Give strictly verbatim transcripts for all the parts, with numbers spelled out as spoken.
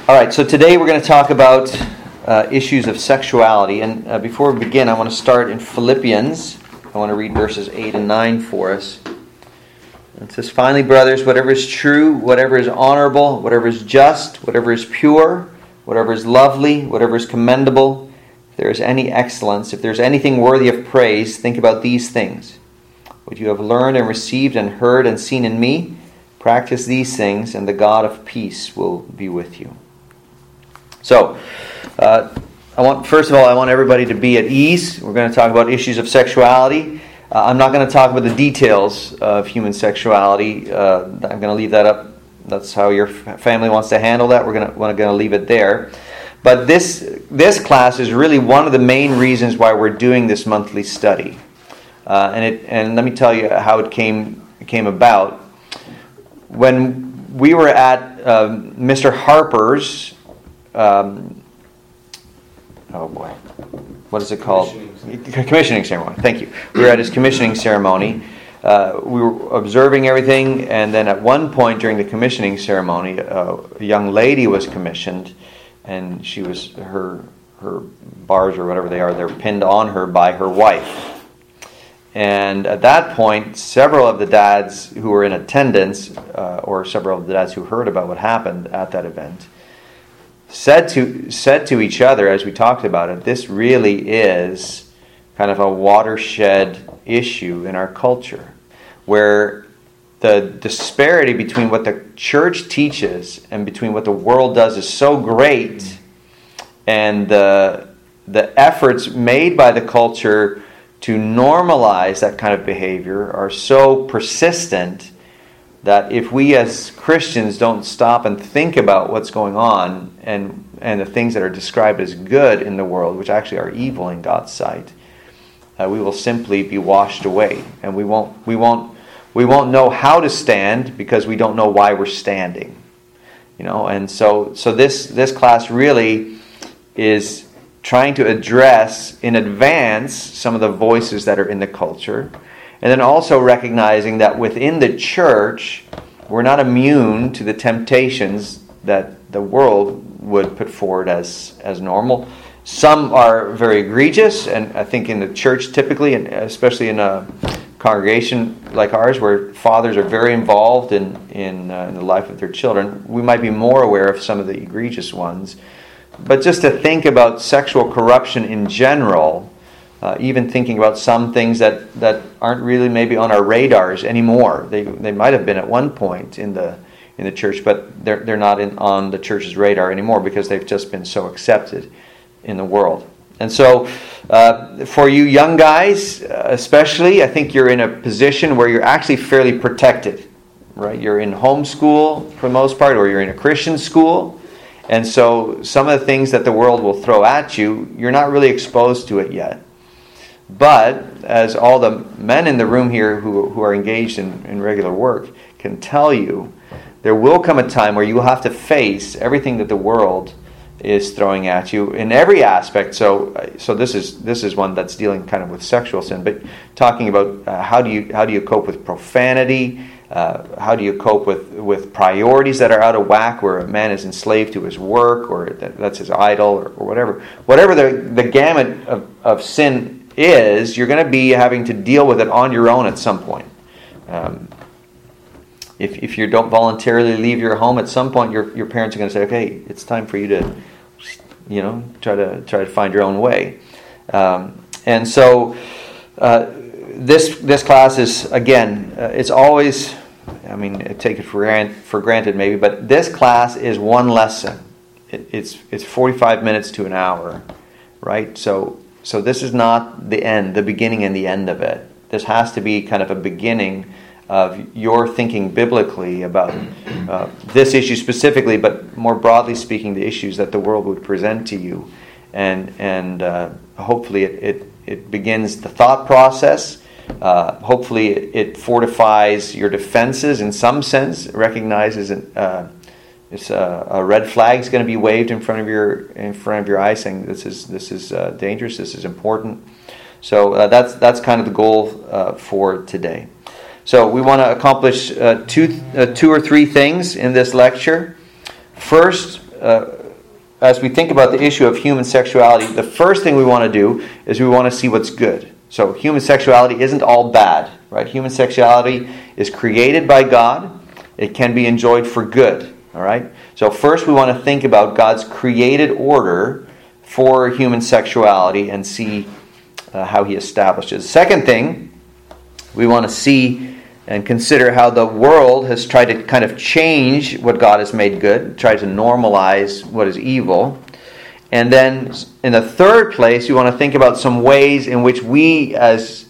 All right, so today we're going to talk about uh, issues of sexuality. And uh, before we begin, I want to start in Philippians. I want to read verses eight and nine for us. It says, "Finally, brothers, whatever is true, whatever is honorable, whatever is just, whatever is pure, whatever is lovely, whatever is commendable, if there is any excellence, if there is anything worthy of praise, think about these things. What you have learned and received and heard and seen in me, practice these things, and the God of peace will be with you." So, uh, I want first of all, I want everybody to be at ease. We're going to talk about issues of sexuality. Uh, I'm not going to talk about the details of human sexuality. Uh, I'm going to leave that up. That's how your family wants to handle that. We're going to, we're going to leave it there. But this this class is really one of the main reasons why we're doing this monthly study. Uh, and it and let me tell you how it came came about. When we were at um, Mister Harper's, um, oh boy, what is it called? Commissioning. commissioning ceremony. Thank you. We were at his commissioning ceremony. Uh, we were observing everything, and then at one point during the commissioning ceremony, uh, a young lady was commissioned, and she was her her bars or whatever they are, they're pinned on her by her wife. And at that point, several of the dads who were in attendance, uh, or several of the dads who heard about what happened at that event, said to said to each other as we talked about it, this really is kind of a watershed issue in our culture, where the disparity between what the church teaches and between what the world does is so great, and the the efforts made by the culture to normalize that kind of behavior are so persistent that if we as Christians don't stop and think about what's going on and and the things that are described as good in the world, which actually are evil in God's sight, uh, we will simply be washed away, and we won't we won't we won't know how to stand because we don't know why we're standing, you know. And so so this this class really is trying to address in advance some of the voices that are in the culture, and then also recognizing that within the church, we're not immune to the temptations that the world would put forward as, as normal. Some are very egregious, and I think in the church typically, and especially in a congregation like ours where fathers are very involved in, in, uh, in the life of their children, we might be more aware of some of the egregious ones. But just to think about sexual corruption in general, uh, even thinking about some things that, that aren't really maybe on our radars anymore. They they might have been at one point in the in the church, but they're they're not in, on the church's radar anymore because they've just been so accepted in the world. And so, uh, for you young guys, especially, I think you're in a position where you're actually fairly protected, right? You're in homeschool for the most part, or you're in a Christian school. And so some of the things that the world will throw at you, you're not really exposed to it yet. But as all the men in the room here who, who are engaged in, in regular work can tell you, there will come a time where you will have to face everything that the world is throwing at you in every aspect. So so this is this is one that's dealing kind of with sexual sin, but talking about uh, how do you how do you cope with profanity? Uh, how do you cope with, with priorities that are out of whack, where a man is enslaved to his work, or that, that's his idol, or, or whatever. Whatever the, the gamut of, of sin is, you're going to be having to deal with it on your own at some point. Um, if if you don't voluntarily leave your home, at some point your your parents are going to say, "Okay, it's time for you to, you know, try to try to find your own way." Um, and so uh, this this class is again, uh, it's always. I mean, take it for granted, for granted maybe, but this class is one lesson. It, it's it's forty-five minutes to an hour, right? So so this is not the end, the beginning and the end of it. This has to be kind of a beginning of your thinking biblically about uh, this issue specifically, but more broadly speaking, the issues that the world would present to you, and and uh, hopefully it, it it begins the thought process. Uh, hopefully it, it fortifies your defenses in some sense, recognizes uh, it's a, a red flag is going to be waved in front of your in front of your eyes, saying this is this is uh, dangerous, this is important. So uh, that's that's kind of the goal uh, for today. So we want to accomplish uh, two uh, two or three things in this lecture. First, uh, as we think about the issue of human sexuality, the first thing we want to do is we want to see what's good. So human sexuality isn't all bad, right? Human sexuality is created by God. It can be enjoyed for good, all right? So first we want to think about God's created order for human sexuality and see uh, how he establishes. Second thing, we want to see and consider how the world has tried to kind of change what God has made good, tried to normalize what is evil. And then in the third place, we want to think about some ways in which we as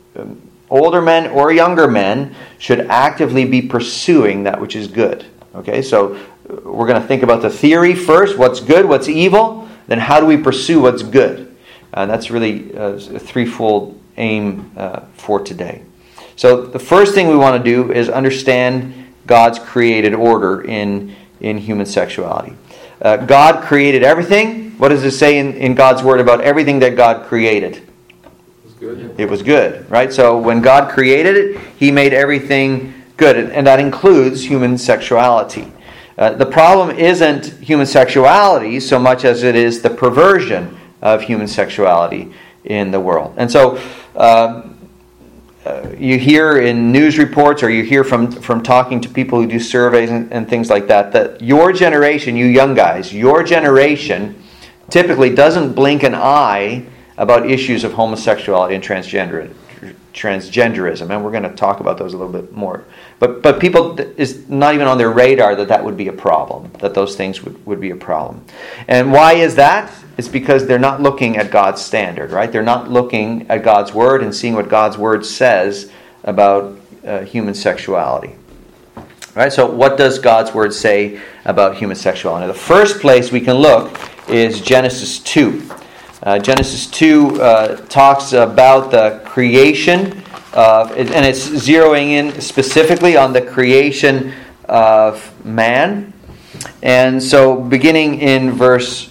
older men or younger men should actively be pursuing that which is good. Okay, so we're going to think about the theory first, what's good, what's evil, then how do we pursue what's good? And that's really a threefold aim uh, for today. So the first thing we want to do is understand God's created order in, in human sexuality. Uh, God created everything. What does it say in, in God's Word about everything that God created? It was good. It was good, right? So when God created it, He made everything good, and that includes human sexuality. Uh, the problem isn't human sexuality so much as it is the perversion of human sexuality in the world. And so uh, uh, you hear in news reports, or you hear from, from talking to people who do surveys and, and things like that, that your generation, you young guys, your generation typically doesn't blink an eye about issues of homosexuality and transgender, transgenderism, and we're going to talk about those a little bit more. But but people, it's not even on their radar that that would be a problem, that those things would, would be a problem. And why is that? It's because they're not looking at God's standard, right? They're not looking at God's Word and seeing what God's Word says about uh, human sexuality. Right? So what does God's Word say about human sexuality? The first place we can look is Genesis two. Uh, Genesis two uh, talks about the creation of, and it's zeroing in specifically on the creation of man. And so beginning in verse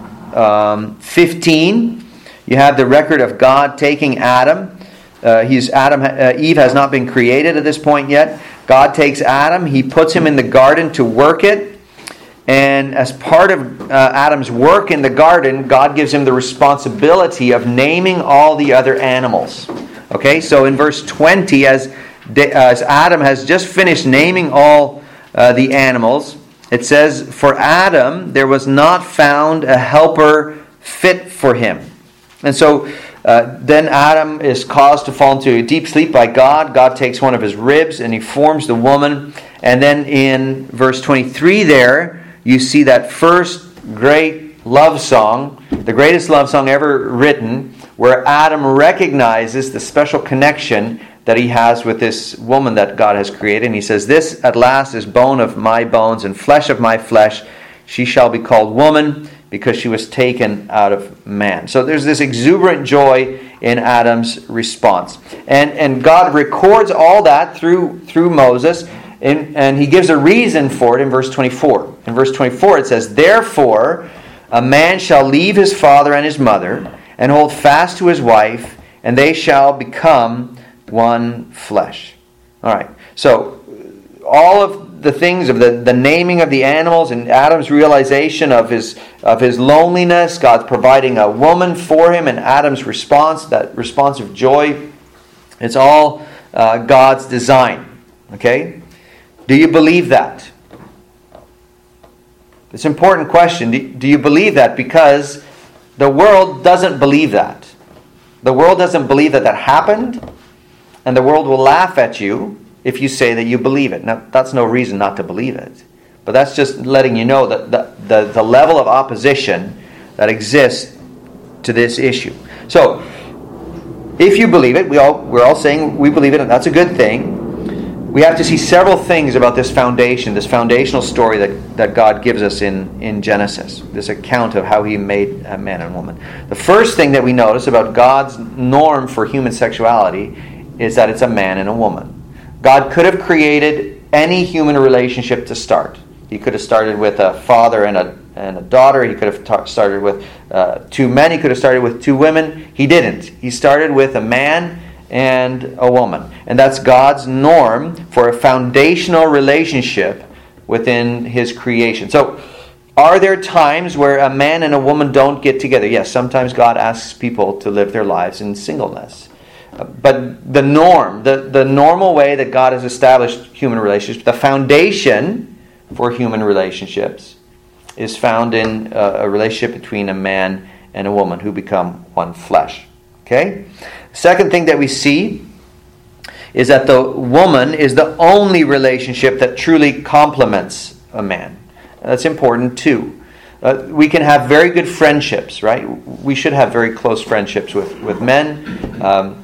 um, fifteen, you have the record of God taking Adam. Uh, he's Adam. Uh, Eve has not been created at this point yet. God takes Adam. He puts him in the garden to work it. And as part of uh, Adam's work in the garden, God gives him the responsibility of naming all the other animals. Okay, so in verse twenty, as, as Adam has just finished naming all uh, the animals, it says, "For Adam there was not found a helper fit for him." And so uh, then Adam is caused to fall into a deep sleep by God. God takes one of his ribs and he forms the woman. And then in verse twenty-three there, you see that first great love song, the greatest love song ever written, where Adam recognizes the special connection that he has with this woman that God has created. And he says, "This at last is bone of my bones and flesh of my flesh. She shall be called woman, because she was taken out of man." So there's this exuberant joy in Adam's response. And, and God records all that through, through Moses. And, and he gives a reason for it in verse twenty-four. In verse twenty-four it says, "Therefore a man shall leave his father and his mother, and hold fast to his wife, and they shall become one flesh." All right. So all of the things of the, the naming of the animals and Adam's realization of his of his loneliness, God's providing a woman for him, and Adam's response, that response of joy, it's all uh, God's design. Okay? Do you believe that? It's an important question. Do you believe that? Because the world doesn't believe that. The world doesn't believe that that happened, and the world will laugh at you if you say that you believe it. Now, that's no reason not to believe it. But that's just letting you know that the, the, the level of opposition that exists to this issue. So, if you believe it, we all, we're all saying we believe it, and that's a good thing. We have to see several things about this foundation, this foundational story that, that God gives us in, in Genesis, this account of how he made a man and woman. The first thing that we notice about God's norm for human sexuality is that it's a man and a woman. God could have created any human relationship to start. He could have started with a father and a, and a daughter. He could have ta- started with uh, two men. He could have started with two women. He didn't. He started with a man and a woman. And that's God's norm for a foundational relationship within his creation. So Are there times where a man and a woman don't get together? Yes, sometimes God asks people to live their lives in singleness. But the norm, the, the normal way that God has established human relationships, the foundation for human relationships is found in a, a relationship between a man and a woman who become one flesh. Okay? Second thing that we see is that the woman is the only relationship that truly complements a man. That's important too. Uh, we can have very good friendships, right? We should have very close friendships with, with men. Um,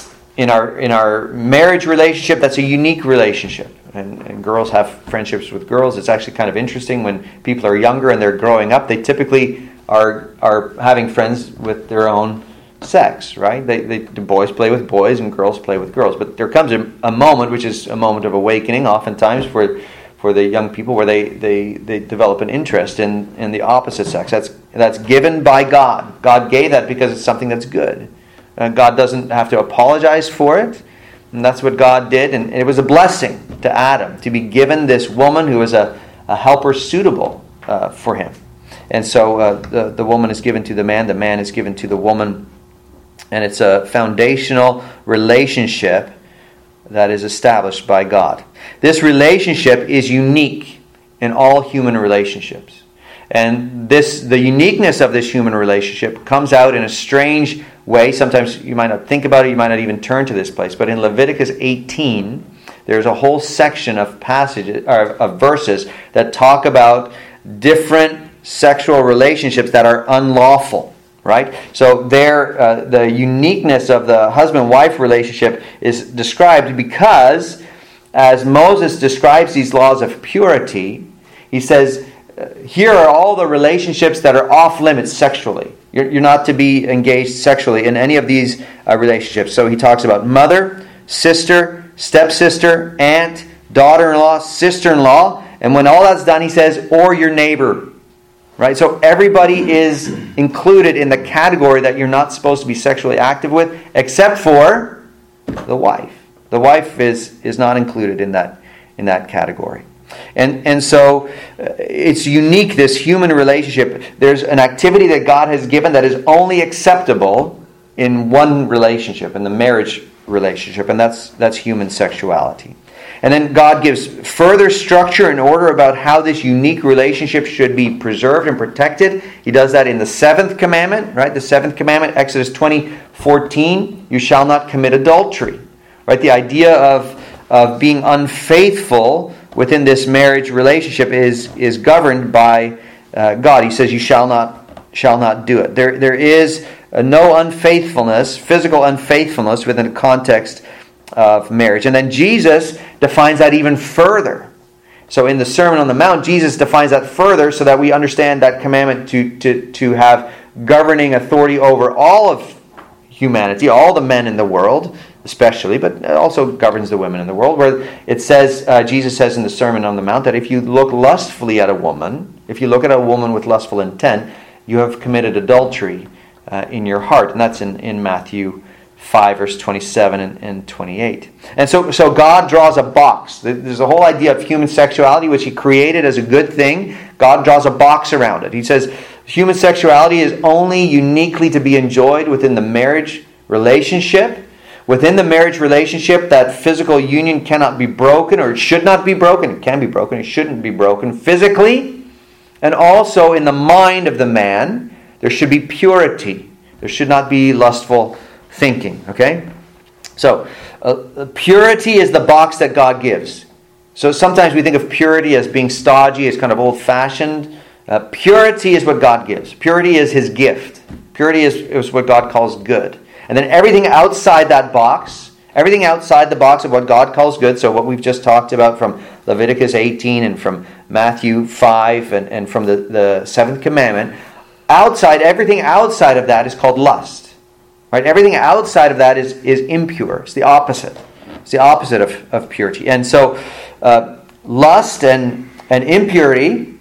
in our in our marriage relationship, that's a unique relationship. And, and girls have friendships with girls. It's actually kind of interesting when people are younger and they're growing up. They typically are are having friends with their own sex, right? They, they the boys play with boys and girls play with girls. But there comes a, a moment, which is a moment of awakening, oftentimes for for the young people, where they, they, they develop an interest in, in the opposite sex. That's that's given by God. God gave that because it's something that's good. Uh, God doesn't have to apologize for it. And that's what God did. And it was a blessing to Adam to be given this woman who was a, a helper suitable uh, for him. And so uh, the, the woman is given to the man. The man is given to the woman. And it's a foundational relationship that is established by God. This relationship is unique in all human relationships. And this the uniqueness of this human relationship comes out in a strange way. Sometimes you might not think about it, you might not even turn to this place. But in Leviticus eighteen, there's a whole section of passages or of verses that talk about different sexual relationships that are unlawful. Right? So there, uh, the uniqueness of the husband-wife relationship is described because as Moses describes these laws of purity, he says, here are all the relationships that are off limits sexually. You're, you're not to be engaged sexually in any of these uh, relationships. So he talks about mother, sister, stepsister, aunt, daughter-in-law, sister-in-law. And when all that's done, he says, or your neighbor. Right? So everybody is included in the category that you're not supposed to be sexually active with, except for the wife. The wife is, is not included in that in that category. And and so uh, it's unique, this human relationship. There's an activity that God has given that is only acceptable in one relationship, in the marriage relationship, and that's that's human sexuality. And then God gives further structure and order about how this unique relationship should be preserved and protected. He does that in the seventh commandment, right? The seventh commandment, Exodus twenty fourteen, you shall not commit adultery. Right? The idea of, of being unfaithful within this marriage relationship is, is governed by uh, God. He says you shall not shall not do it. There there is uh, no unfaithfulness, physical unfaithfulness within the context of marriage. And then Jesus defines that even further. So in the Sermon on the Mount, Jesus defines that further so that we understand that commandment to, to, to have governing authority over all of humanity, all the men in the world, especially, but it also governs the women in the world, where it says, uh, Jesus says in the Sermon on the Mount that if you look lustfully at a woman, if you look at a woman with lustful intent, you have committed adultery uh, in your heart. And that's in, in Matthew five, verse twenty-seven and, and twenty-eight. And so, so God draws a box. There's a whole idea of human sexuality, which He created as a good thing. God draws a box around it. He says human sexuality is only uniquely to be enjoyed within the marriage relationship. Within the marriage relationship, that physical union cannot be broken, or it should not be broken. It can be broken. It shouldn't be broken physically. And also in the mind of the man, there should be purity. There should not be lustful thinking, okay? So, uh, purity is the box that God gives. So sometimes we think of purity as being stodgy, as kind of old-fashioned. Uh, purity is what God gives. Purity is His gift. Purity is, is what God calls good. And then everything outside that box, everything outside the box of what God calls good, so what we've just talked about from Leviticus eighteen and from Matthew five and, and from the, the seventh commandment, outside, everything outside of that is called lust. Right? Everything outside of that is, is impure. It's the opposite. It's the opposite of, of purity. And so uh, lust and, and impurity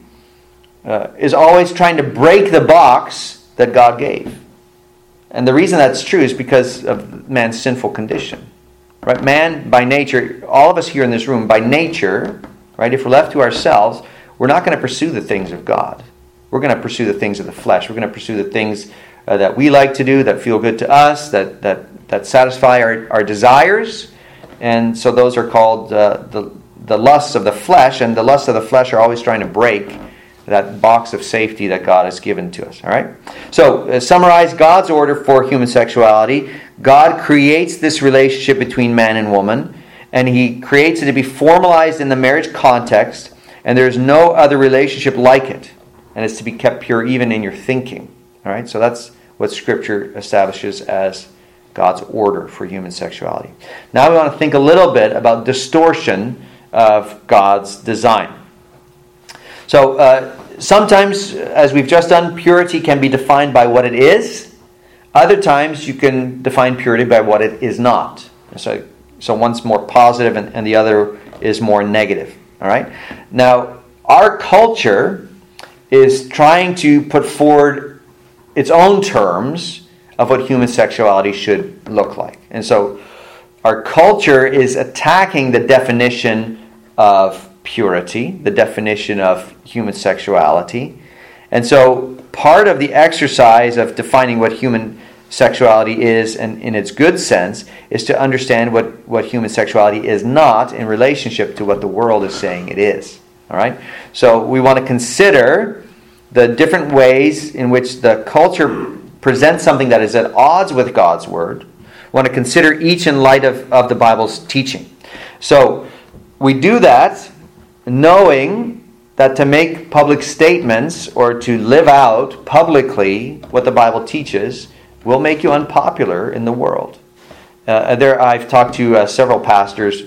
uh, is always trying to break the box that God gave. And the reason that's true is because of man's sinful condition. Right? Man, by nature, all of us here in this room, by nature, right, if we're left to ourselves, we're not going to pursue the things of God. We're going to pursue the things of the flesh. We're going to pursue the things uh, that we like to do, that feel good to us, that that, that satisfy our, our desires. And so those are called uh, the, the lusts of the flesh, and the lusts of the flesh are always trying to break that box of safety that God has given to us. All right? So, uh, summarize God's order for human sexuality. God creates this relationship between man and woman, and He creates it to be formalized in the marriage context, and there's no other relationship like it. And it's to be kept pure even in your thinking. All right? So that's what Scripture establishes as God's order for human sexuality. Now we want to think a little bit about distortion of God's design. So uh, sometimes, as we've just done, purity can be defined by what it is. Other times you can define purity by what it is not. So, so one's more positive and, and the other is more negative. All right? Now, our culture is trying to put forward its own terms of what human sexuality should look like. And so our culture is attacking the definition of purity, the definition of human sexuality. And so part of the exercise of defining what human sexuality is, and in its good sense, is to understand what, what human sexuality is not in relationship to what the world is saying it is. All right? So we want to consider the different ways in which the culture presents something that is at odds with God's Word. We want to consider each in light of, of the Bible's teaching. So we do that knowing that to make public statements or to live out publicly what the Bible teaches will make you unpopular in the world. Uh, there, I've talked to uh, several pastors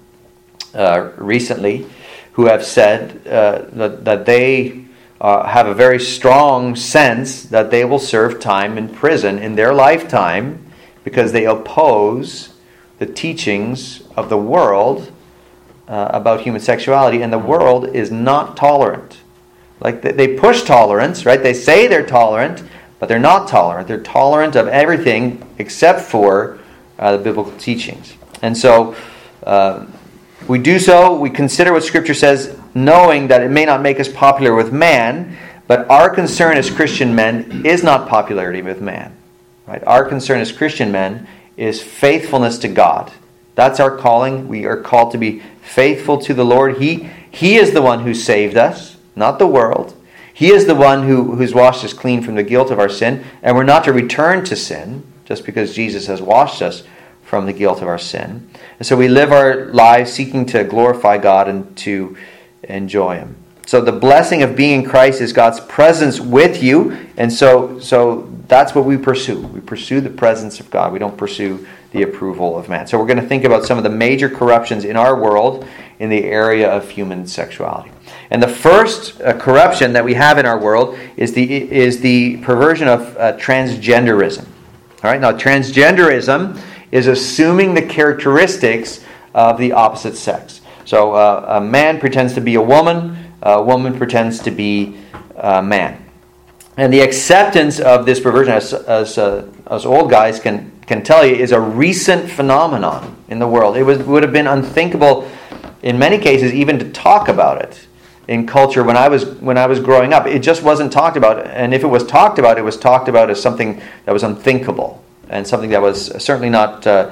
uh, recently who have said uh, that, that they uh, have a very strong sense that they will serve time in prison in their lifetime because they oppose the teachings of the world uh, about human sexuality, and the world is not tolerant. Like they push tolerance, right? They say they're tolerant, but they're not tolerant. They're tolerant of everything except for uh, the biblical teachings. And so uh, we do so, we consider what Scripture says, knowing that it may not make us popular with man, but our concern as Christian men is not popularity with man. Right? Our concern as Christian men is faithfulness to God. That's our calling. We are called to be faithful to the Lord. He, he is the one who saved us, not the world. He is the one who, who's washed us clean from the guilt of our sin, and we're not to return to sin just because Jesus has washed us from the guilt of our sin. And so we live our lives seeking to glorify God and to enjoy Him. So the blessing of being in Christ is God's presence with you, and so so that's what we pursue. We pursue the presence of God. We don't pursue the approval of man. So we're going to think about some of the major corruptions in our world in the area of human sexuality. And the first uh, corruption that we have in our world is the is the perversion of uh, transgenderism. All right, now transgenderism is assuming the characteristics of the opposite sex. So uh, a man pretends to be a woman, a woman pretends to be a man. And the acceptance of this perversion, as as, uh, as old guys can can tell you, is a recent phenomenon in the world. It was would have been unthinkable in many cases even to talk about it in culture when I was when I was growing up. It just wasn't talked about, and if it was talked about, it was talked about as something that was unthinkable and something that was certainly not uh,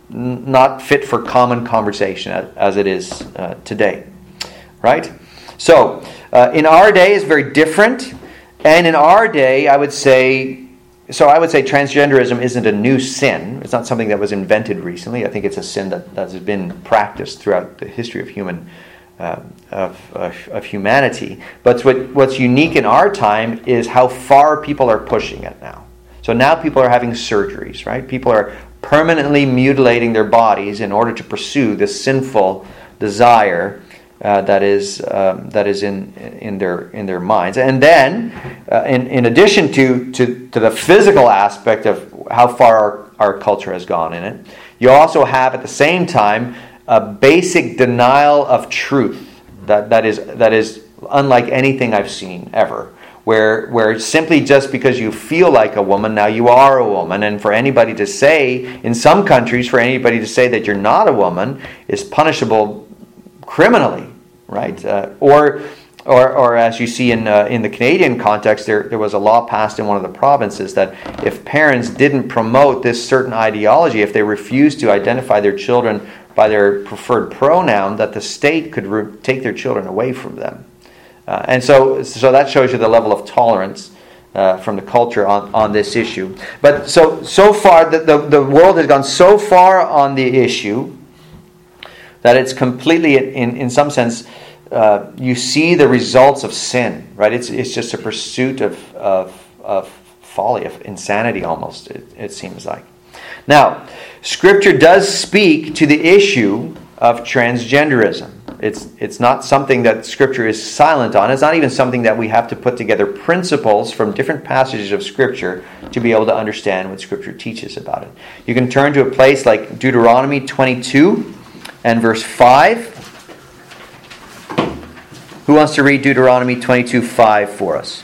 not fit for common conversation as it is uh, today. Right? So uh, in our day is very different, and in our day, I would say. So I would say transgenderism isn't a new sin. It's not something that was invented recently. I think it's a sin that, that has been practiced throughout the history of human uh, of, of of humanity. But what, what's unique in our time is how far people are pushing it now. So now people are having surgeries, right? People are permanently mutilating their bodies in order to pursue this sinful desire Uh, that is um, that is in in their in their minds, and then uh, in in addition to, to to the physical aspect of how far our, our culture has gone in it, you also have at the same time a basic denial of truth that that is that is unlike anything I've seen ever. Where where simply just because you feel like a woman, now you are a woman, and for anybody to say in some countries, for anybody to say that you're not a woman is punishable criminally, right? Uh, or Or, or as you see in uh, in the Canadian context, there, there was a law passed in one of the provinces that if parents didn't promote this certain ideology, if they refused to identify their children by their preferred pronoun, that the state could re- take their children away from them. Uh, and so, so that shows you the level of tolerance uh, from the culture on, on this issue. But so so far, the, the, the world has gone so far on the issue that it's completely, in, in some sense, Uh, you see the results of sin, right? It's it's just a pursuit of of, of folly, of insanity almost, it, it seems like. Now, Scripture does speak to the issue of transgenderism. It's it's not something that Scripture is silent on. It's not even something that we have to put together principles from different passages of Scripture to be able to understand what Scripture teaches about it. You can turn to a place like Deuteronomy twenty-two and verse five. Who wants to read Deuteronomy twenty-two five for us?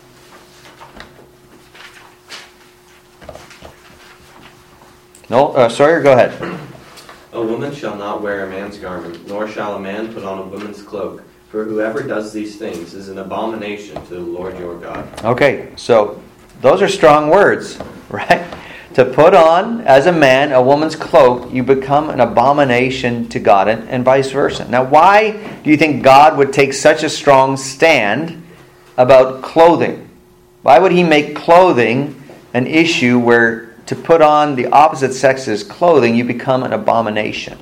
No? Uh, Sawyer, go ahead. A woman shall not wear a man's garment, nor shall a man put on a woman's cloak. For whoever does these things is an abomination to the Lord your God. Okay, so those are strong words, right? To put on, as a man, a woman's cloak, you become an abomination to God, and, and vice versa. Now, why do you think God would take such a strong stand about clothing? Why would He make clothing an issue where to put on the opposite sex's clothing, you become an abomination?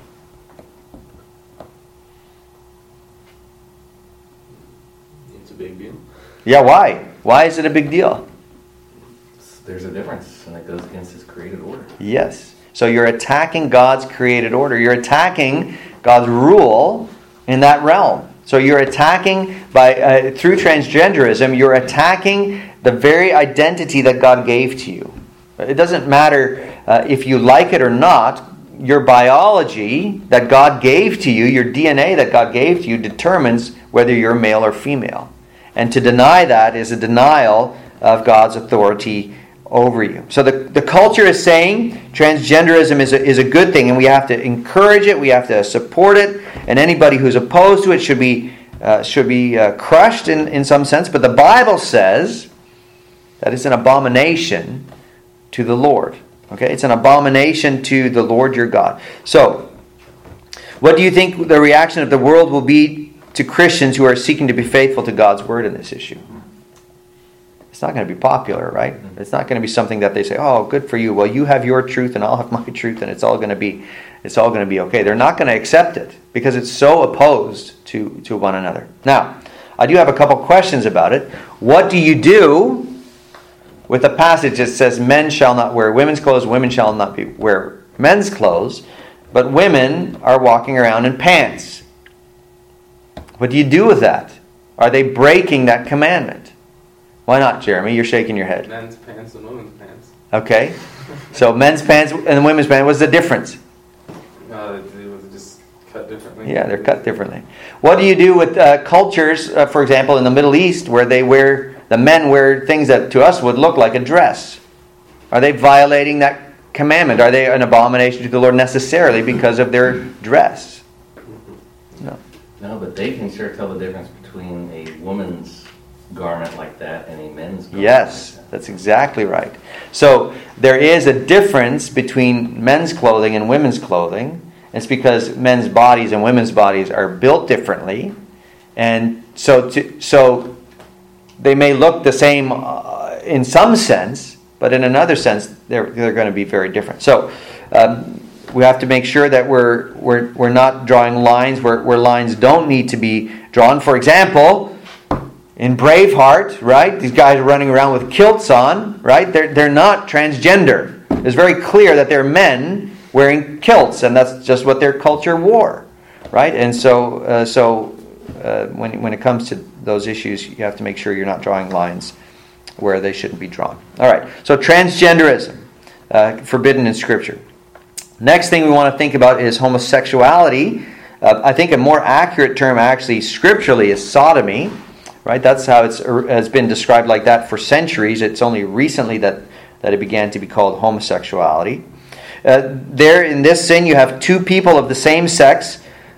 It's a big deal. Yeah, why? Why is it a big deal? There's a difference, and it goes against His created order. Yes. So you're attacking God's created order. You're attacking God's rule in that realm. So you're attacking, by uh, through transgenderism, you're attacking the very identity that God gave to you. It doesn't matter uh, if you like it or not. Your biology that God gave to you, your D N A that God gave to you, determines whether you're male or female. And to deny that is a denial of God's authority over you. So the, the culture is saying transgenderism is a, is a good thing, and we have to encourage it, we have to support it, and anybody who's opposed to it should be uh, should be uh, crushed in, in some sense. But the Bible says that it's an abomination to the Lord. Okay, it's an abomination to the Lord your God. So, what do you think the reaction of the world will be to Christians who are seeking to be faithful to God's word in this issue? It's not going to be popular, right? It's not going to be something that they say, "Oh, good for you. Well, you have your truth and I'll have my truth, and it's all going to be, it's all going to be okay." They're not going to accept it because it's so opposed to, to one another. Now, I do have a couple questions about it. What do you do with a passage that says men shall not wear women's clothes, women shall not be wear men's clothes, but women are walking around in pants? What do you do with that? Are they breaking that commandment? Why not, Jeremy? You're shaking your head. Men's pants and women's pants. Okay. So men's pants and women's pants, what's the difference? Uh, they were just cut differently. Yeah, they're cut differently. What do you do with uh, cultures, uh, for example, in the Middle East, where they wear, the men wear things that to us would look like a dress? Are they violating that commandment? Are they an abomination to the Lord necessarily because of their dress? No. No, but they can sure tell the difference between a woman's garment like that and a men's garment. Yes, like that. that's exactly right. So there is a difference between men's clothing and women's clothing. It's because men's bodies and women's bodies are built differently, and so to, so they may look the same uh, in some sense, but in another sense they're they're going to be very different. So um, we have to make sure that we're we're we're not drawing lines where, where lines don't need to be drawn. For example, in Braveheart, right? These guys are running around with kilts on, right? They're they're not transgender. It's very clear that they're men wearing kilts, and that's just what their culture wore, right? And so uh, so uh, when when it comes to those issues, you have to make sure you're not drawing lines where they shouldn't be drawn. All right. So transgenderism, uh, forbidden in Scripture. Next thing we want to think about is homosexuality. Uh, I think a more accurate term, actually, scripturally, is sodomy. Right, that's how it's has been described like that for centuries. It's only recently that, that it began to be called homosexuality. Uh, there, in this sin, you have two people of the same sex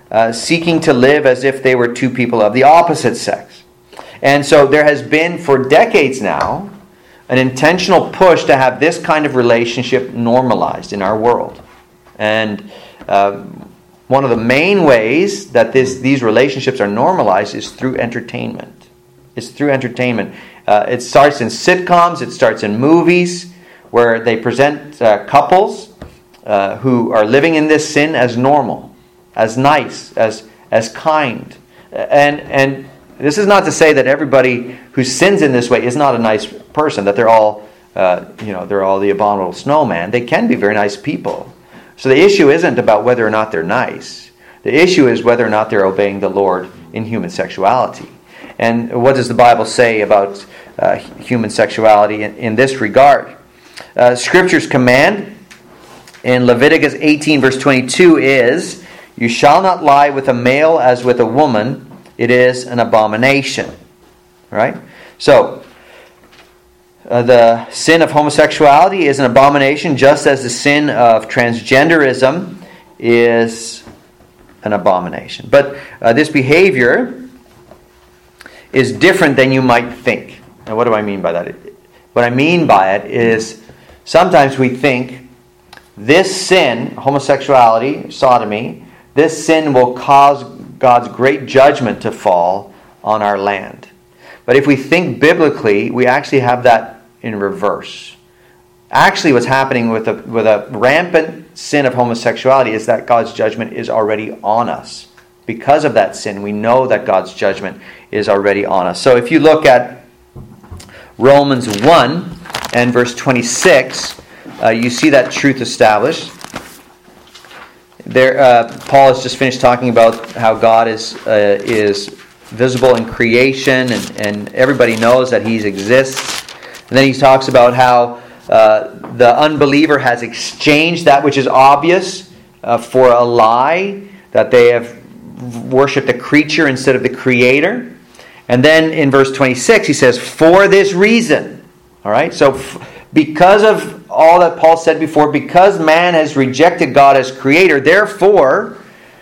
uh, seeking to live as if they were two people of the opposite sex. And so there has been for decades now an intentional push to have this kind of relationship normalized in our world. And uh, one of the main ways that this, these relationships are normalized is through entertainment. It's through entertainment. Uh, it starts in sitcoms, it starts in movies, where they present uh, couples uh, who are living in this sin as normal, as nice, as as kind. And and this is not to say that everybody who sins in this way is not a nice person, that they're all uh, you know they're all the abominable snowman. They can be very nice people. So the issue isn't about whether or not they're nice. The issue is whether or not they're obeying the Lord in human sexuality. And what does the Bible say about uh, human sexuality in, in this regard? Uh, Scripture's command in Leviticus eighteen verse twenty-two is, "You shall not lie with a male as with a woman. It is an abomination." Right? So, uh, the sin of homosexuality is an abomination, just as the sin of transgenderism is an abomination. But uh, this behavior is different than you might think. And what do I mean by that? What I mean by it is sometimes we think this sin, homosexuality, sodomy, this sin will cause God's great judgment to fall on our land. But if we think biblically, we actually have that in reverse. Actually, what's happening with a, with a rampant sin of homosexuality is that God's judgment is already on us. Because of that sin, we know that God's judgment is already on us. So if you look at Romans one and verse twenty-six, uh, you see that truth established. There, uh, Paul has just finished talking about how God is uh, is visible in creation, and, and everybody knows that He exists. And then he talks about how uh, the unbeliever has exchanged that which is obvious uh, for a lie, that they have worshipped a creature instead of the Creator. And then in verse twenty-six he says, "For this reason." All right, so f- because of all that Paul said before, because man has rejected God as Creator, therefore,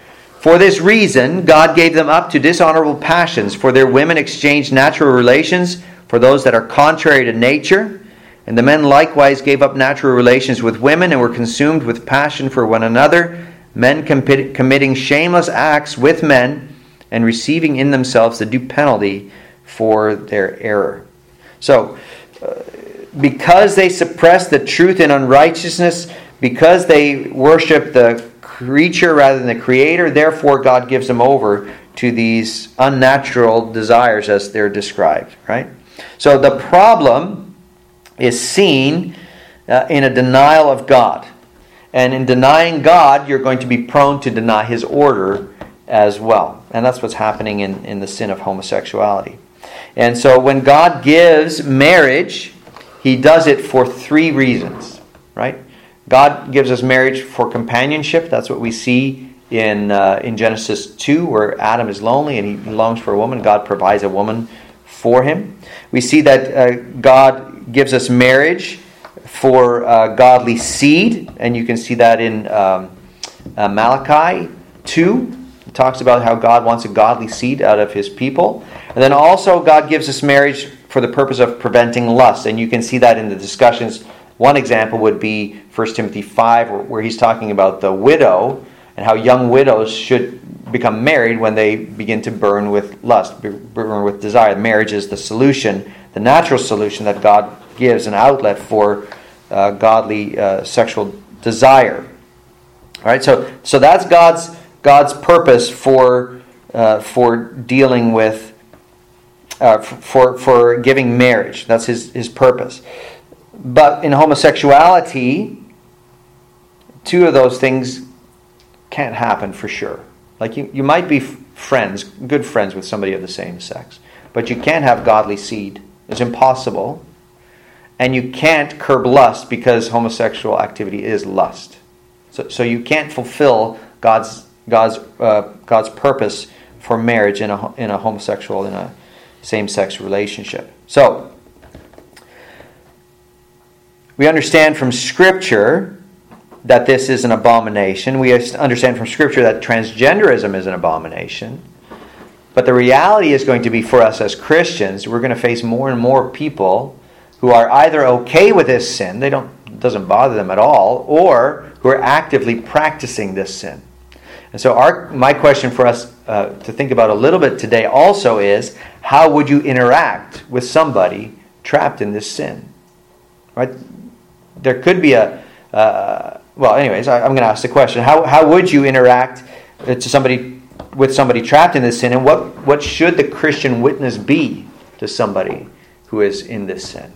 for this reason, God gave them up to dishonorable passions. For their women exchanged natural relations for those that are contrary to nature. And the men likewise gave up natural relations with women and were consumed with passion for one another, men com- committing shameless acts with men and receiving in themselves the due penalty for their error. So, uh, because they suppress the truth in unrighteousness, because they worship the creature rather than the Creator, therefore God gives them over to these unnatural desires as they're described, right? So the problem is seen uh, in a denial of God. And in denying God, you're going to be prone to deny His order as well. And that's what's happening in, in the sin of homosexuality. And so when God gives marriage, He does it for three reasons, right? God gives us marriage for companionship. That's what we see in uh, in Genesis two, where Adam is lonely and he longs for a woman. God provides a woman for him. We see that uh, God gives us marriage for uh, godly seed, and you can see that in um, uh, Malachi two. It talks about how God wants a godly seed out of His people. And then also God gives us marriage for the purpose of preventing lust, and you can see that in the discussions. One example would be First Timothy five, where he's talking about the widow and how young widows should become married when they begin to burn with lust, burn with desire. Marriage is the solution, the natural solution that God gives, an outlet for uh, godly uh, sexual desire. All right, so so that's God's God's purpose for uh, for dealing with uh, for for giving marriage. That's His His purpose. But in homosexuality, two of those things can't happen for sure. Like you, you might be friends, good friends with somebody of the same sex, but you can't have godly seed. It's impossible. And you can't curb lust, because homosexual activity is lust. So, so you can't fulfill God's God's uh, God's purpose for marriage in a in a homosexual, in a same-sex relationship. So we understand from Scripture that this is an abomination. We understand from Scripture that transgenderism is an abomination. But the reality is going to be for us as Christians, we're going to face more and more people who are either okay with this sin, they don't, it doesn't bother them at all, or who are actively practicing this sin. And so our my question for us uh, to think about a little bit today also is, how would you interact with somebody trapped in this sin? Right? There could be a... Uh, well, anyways, I, I'm going to ask the question. How how would you interact to somebody with somebody trapped in this sin? And what, what should the Christian witness be to somebody who is in this sin?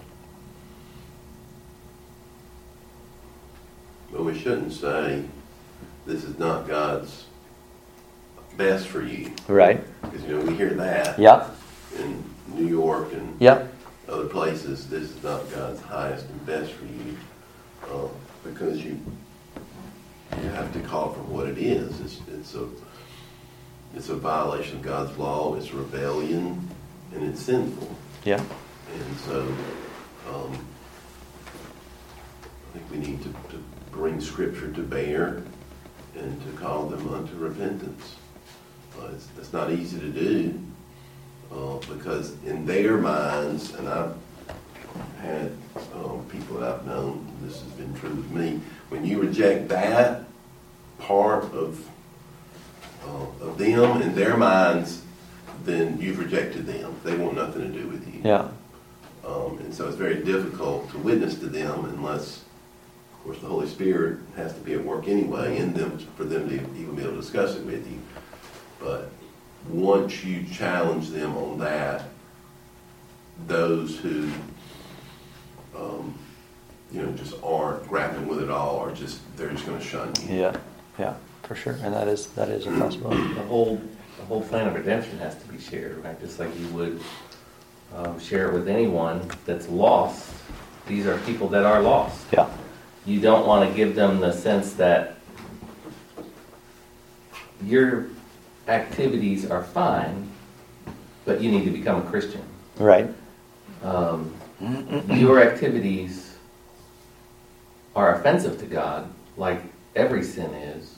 Well, we shouldn't say this is not God's best for you. Right. Because, you know, we hear that Yeah. in New York and Yeah. other places. This is not God's highest and best for you. Uh, because you you have to call it for what it is. It's, it's a it's a violation of God's law. It's rebellion, and it's sinful. Yeah. And so, um, I think we need to, to bring Scripture to bear and to call them unto repentance. Uh, it's, it's not easy to do uh, because in their minds, and I've had um, people that I've known, this has been true with me, when you reject that part of uh, of them in their minds, then you've rejected them. They want nothing to do with you. Yeah. Um, and so it's very difficult to witness to them unless, of course, the Holy Spirit has to be at work anyway in them for them to even be able to discuss it with you. But once you challenge them on that, those who, um, you know, just aren't grappling with it all are just, they're just going to shun you. Yeah. Yeah. For sure. And that is that is a possibility. The whole the whole plan of redemption has to be shared, right? Just like you would um, share it with anyone that's lost. These are people that are lost. Yeah. You don't want to give them the sense that your activities are fine, but you need to become a Christian. Right. Um, your activities are offensive to God, like every sin is,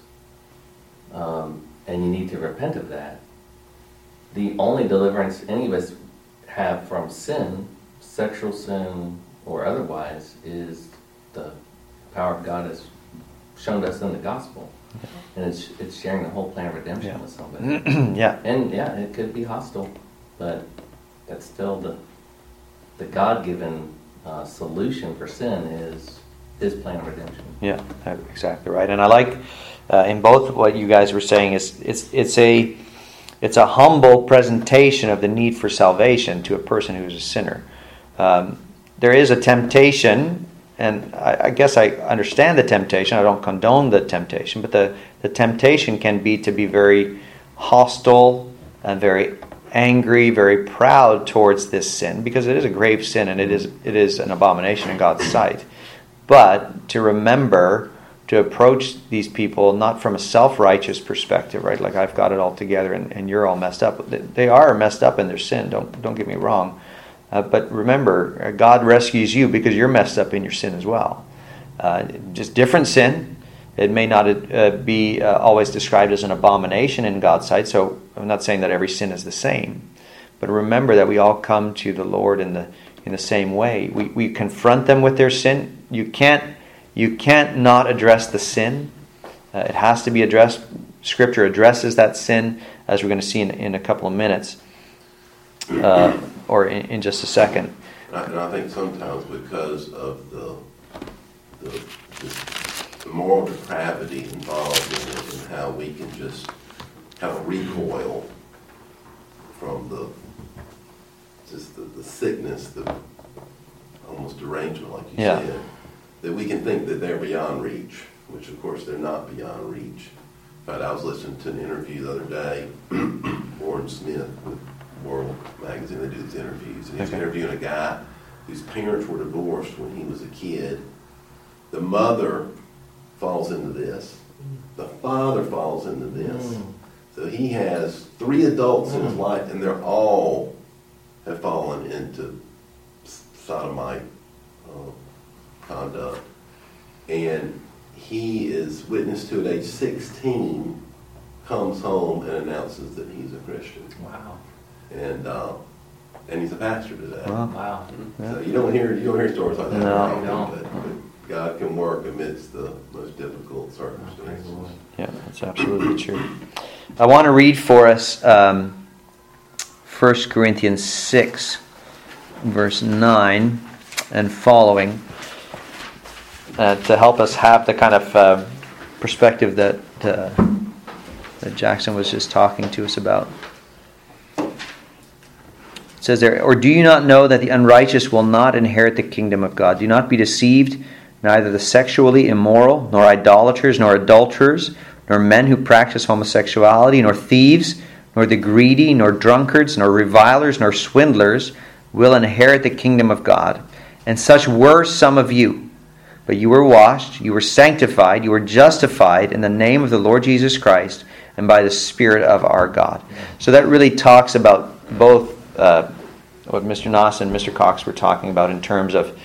um, and you need to repent of that. The only deliverance any of us have from sin, sexual sin or otherwise, is the power of God has shown to us in the gospel. And it's it's sharing the whole plan of redemption Yeah. with somebody. Yeah. And yeah, it could be hostile, but that's still the the God-given uh, solution for sin is His plan of redemption. Yeah, exactly right. And I like uh, in both what you guys were saying is it's it's a it's a humble presentation of the need for salvation to a person who's a sinner. Um, there is a temptation, and I, I guess I understand the temptation. I don't condone the temptation, but the, the temptation can be to be very hostile and very angry, very proud towards this sin, because it is a grave sin and it is it is an abomination in God's sight. But to remember to approach these people not from a self-righteous perspective, right? Like I've got it all together and, and you're all messed up. They are messed up in their sin. Don't don't get me wrong. Uh, but remember, God rescues you because you're messed up in your sin as well. Uh, just different sin. It may not uh, be uh, always described as an abomination in God's sight. So I'm not saying that every sin is the same. But remember that we all come to the Lord in the in the same way. We we confront them with their sin. You can't you can't not address the sin. Uh, it has to be addressed. Scripture addresses that sin, as we're going to see in, in a couple of minutes. Uh, or in, in just a second. And I, and I think sometimes because of the the, the moral depravity involved in it and how we can just kind of recoil from the just the, the sickness, the almost derangement, like you Yeah. said, that we can think that they're beyond reach, which of course they're not beyond reach. In fact, I was listening to an interview the other day, Warren Smith with World Magazine. They do these interviews, and he's Okay. interviewing a guy whose parents were divorced when he was a kid. The mother falls into this. The father falls into this. Mm. So he has three adults in his life, and they're all have fallen into sodomite uh, conduct. And he is witnessed to at age sixteen, comes home and announces that he's a Christian. Wow. And uh, and he's a pastor today. Wow. Wow. So you don't hear you don't hear stories like that. No. very often, No. But, but God can work amidst the most difficult circumstances. Yeah, that's absolutely true. I want to read for us um, First Corinthians six, verse nine and following, uh, to help us have the kind of uh, perspective that uh, that Jackson was just talking to us about. It says there, "Or do you not know that the unrighteous will not inherit the kingdom of God? Do not be deceived. Neither the sexually immoral, nor idolaters, nor adulterers, nor men who practice homosexuality, nor thieves, nor the greedy, nor drunkards, nor revilers, nor swindlers will inherit the kingdom of God. And such were some of you. But you were washed, you were sanctified, you were justified in the name of the Lord Jesus Christ and by the Spirit of our God." So that really talks about both uh, what Mister Noss and Mister Cox were talking about in terms of,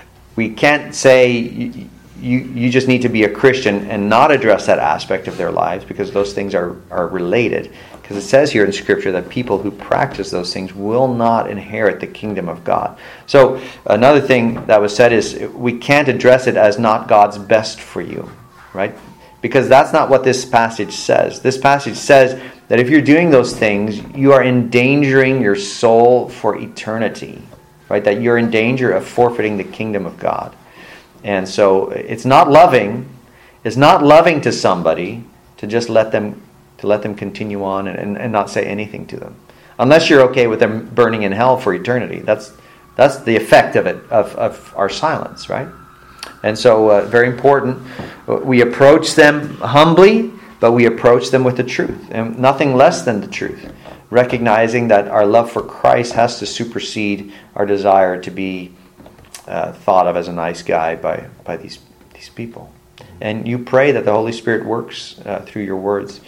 we can't say you, you, you just need to be a Christian and not address that aspect of their lives, because those things are, are related. Because it says here in Scripture that people who practice those things will not inherit the kingdom of God. So another thing that was said is we can't address it as not God's best for you, right? Because that's not what this passage says. This passage says that if you're doing those things, you are endangering your soul for eternity. Right, that you're in danger of forfeiting the kingdom of God. And so it's not loving, it's not loving to somebody to just let them to let them continue on and, and, and not say anything to them. Unless you're okay with them burning in hell for eternity. That's that's the effect of it, of, of our silence, right? And so uh, very important. We approach them humbly, but we approach them with the truth, and nothing less than the truth. Recognizing that our love for Christ has to supersede our desire to be uh, thought of as a nice guy by, by these these people. And you pray that the Holy Spirit works uh, through your words,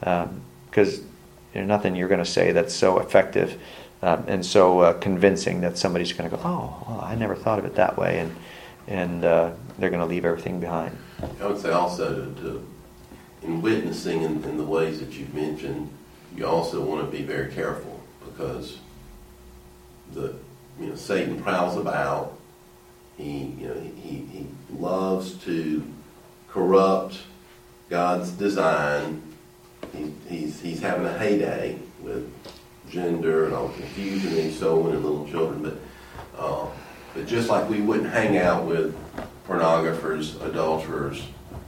because um, there's nothing you're going to say that's so effective um, and so uh, convincing that somebody's going to go, oh, well, I never thought of it that way, and and uh, they're going to leave everything behind. I would say also to, to in witnessing in, in the ways that you've mentioned, you also want to be very careful, because the you know Satan prowls about. He you know he, he loves to corrupt God's design. He, he's he's having a heyday with gender and all the confusion that he's sowing in little children. But uh, but just like we wouldn't hang out with pornographers, adulterers,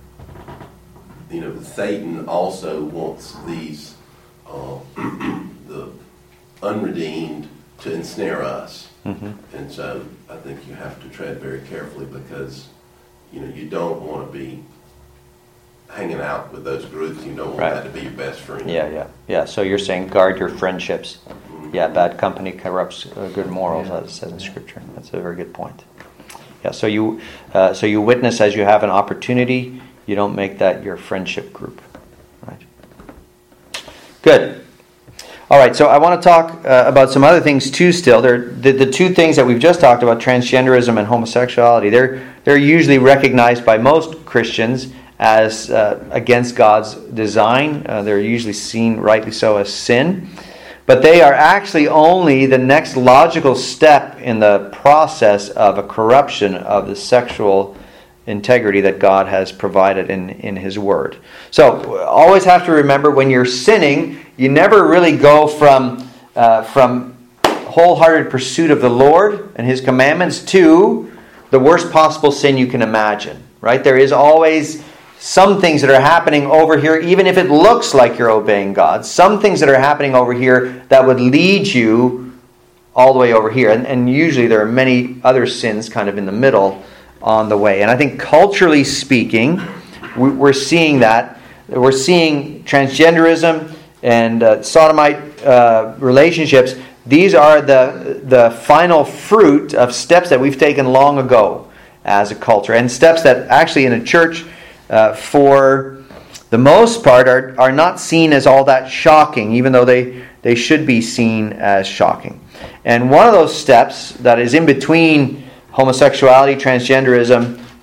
you know, Satan also wants these. Uh, the unredeemed to ensnare us. Mm-hmm. And so I think you have to tread very carefully, because you know you don't want to be hanging out with those groups. You don't want right. that to be your best friend. Yeah, yeah, yeah. So you're saying guard your friendships. Mm-hmm. Yeah, bad company corrupts uh, good morals, yeah. as it says in Scripture. That's a very good point. Yeah, so you uh, so you witness as you have an opportunity. You don't make that your friendship group. Right. Good. All right, so I want to talk uh, about some other things too still. They're, the, the two things that we've just talked about, transgenderism and homosexuality, they're, they're usually recognized by most Christians as uh, against God's design. Uh, they're usually seen, rightly so, as sin. But they are actually only the next logical step in the process of a corruption of the sexual integrity that God has provided in, in His Word. So always have to remember, when you're sinning, you never really go from uh, from wholehearted pursuit of the Lord and His commandments to the worst possible sin you can imagine. Right? There is always some things that are happening over here, even if it looks like you're obeying God. Some things that are happening over here that would lead you all the way over here. And, and usually there are many other sins kind of in the middle on the way. And I think culturally speaking, we're seeing that. We're seeing transgenderism and uh, sodomite uh, relationships. These are the, the final fruit of steps that we've taken long ago as a culture. And steps that actually in a church, uh, for the most part, are, are not seen as all that shocking, even though they, they should be seen as shocking. And one of those steps that is in between homosexuality, transgenderism,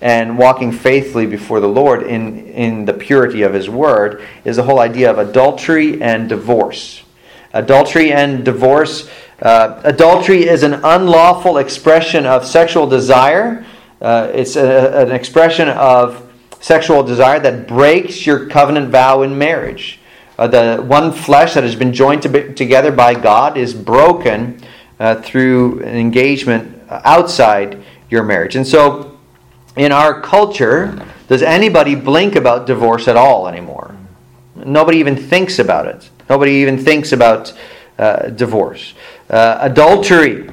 and walking faithfully before the Lord in, in the purity of His Word is the whole idea of adultery and divorce. Adultery and divorce. Uh, adultery is an unlawful expression of sexual desire. Uh, it's a, an expression of sexual desire that breaks your covenant vow in marriage. Uh, the one flesh that has been joined to be, together by God is broken uh, through an engagement outside your marriage. And so, in our culture, does anybody blink about divorce at all anymore? Nobody even thinks about it. Nobody even thinks about uh, divorce. Uh, adultery.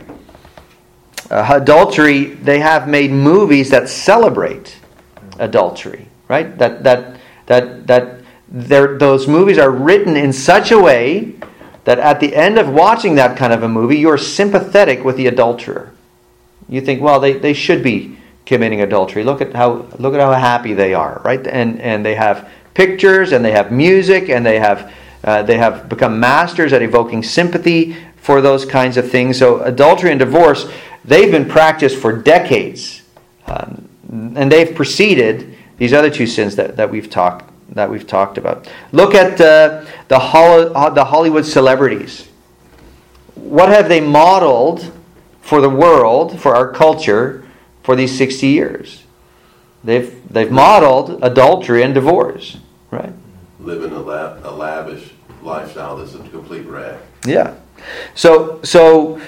Uh, adultery, they have made movies that celebrate adultery, right? That that that that those movies are written in such a way that at the end of watching that kind of a movie, you're sympathetic with the adulterer. You think, well, they, they should be committing adultery. Look at how look at how happy they are, right? And and they have pictures, and they have music, and they have uh, they have become masters at evoking sympathy for those kinds of things. So adultery and divorce, they've been practiced for decades, um, and they've preceded these other two sins that, that we've talked that we've talked about. Look at uh, the Hol- the Hollywood celebrities. What have they modeled for the world, for our culture, for these sixty years? They've they've modeled adultery and divorce, right? Living a, la- a lavish lifestyle that's a complete wreck. Yeah. So so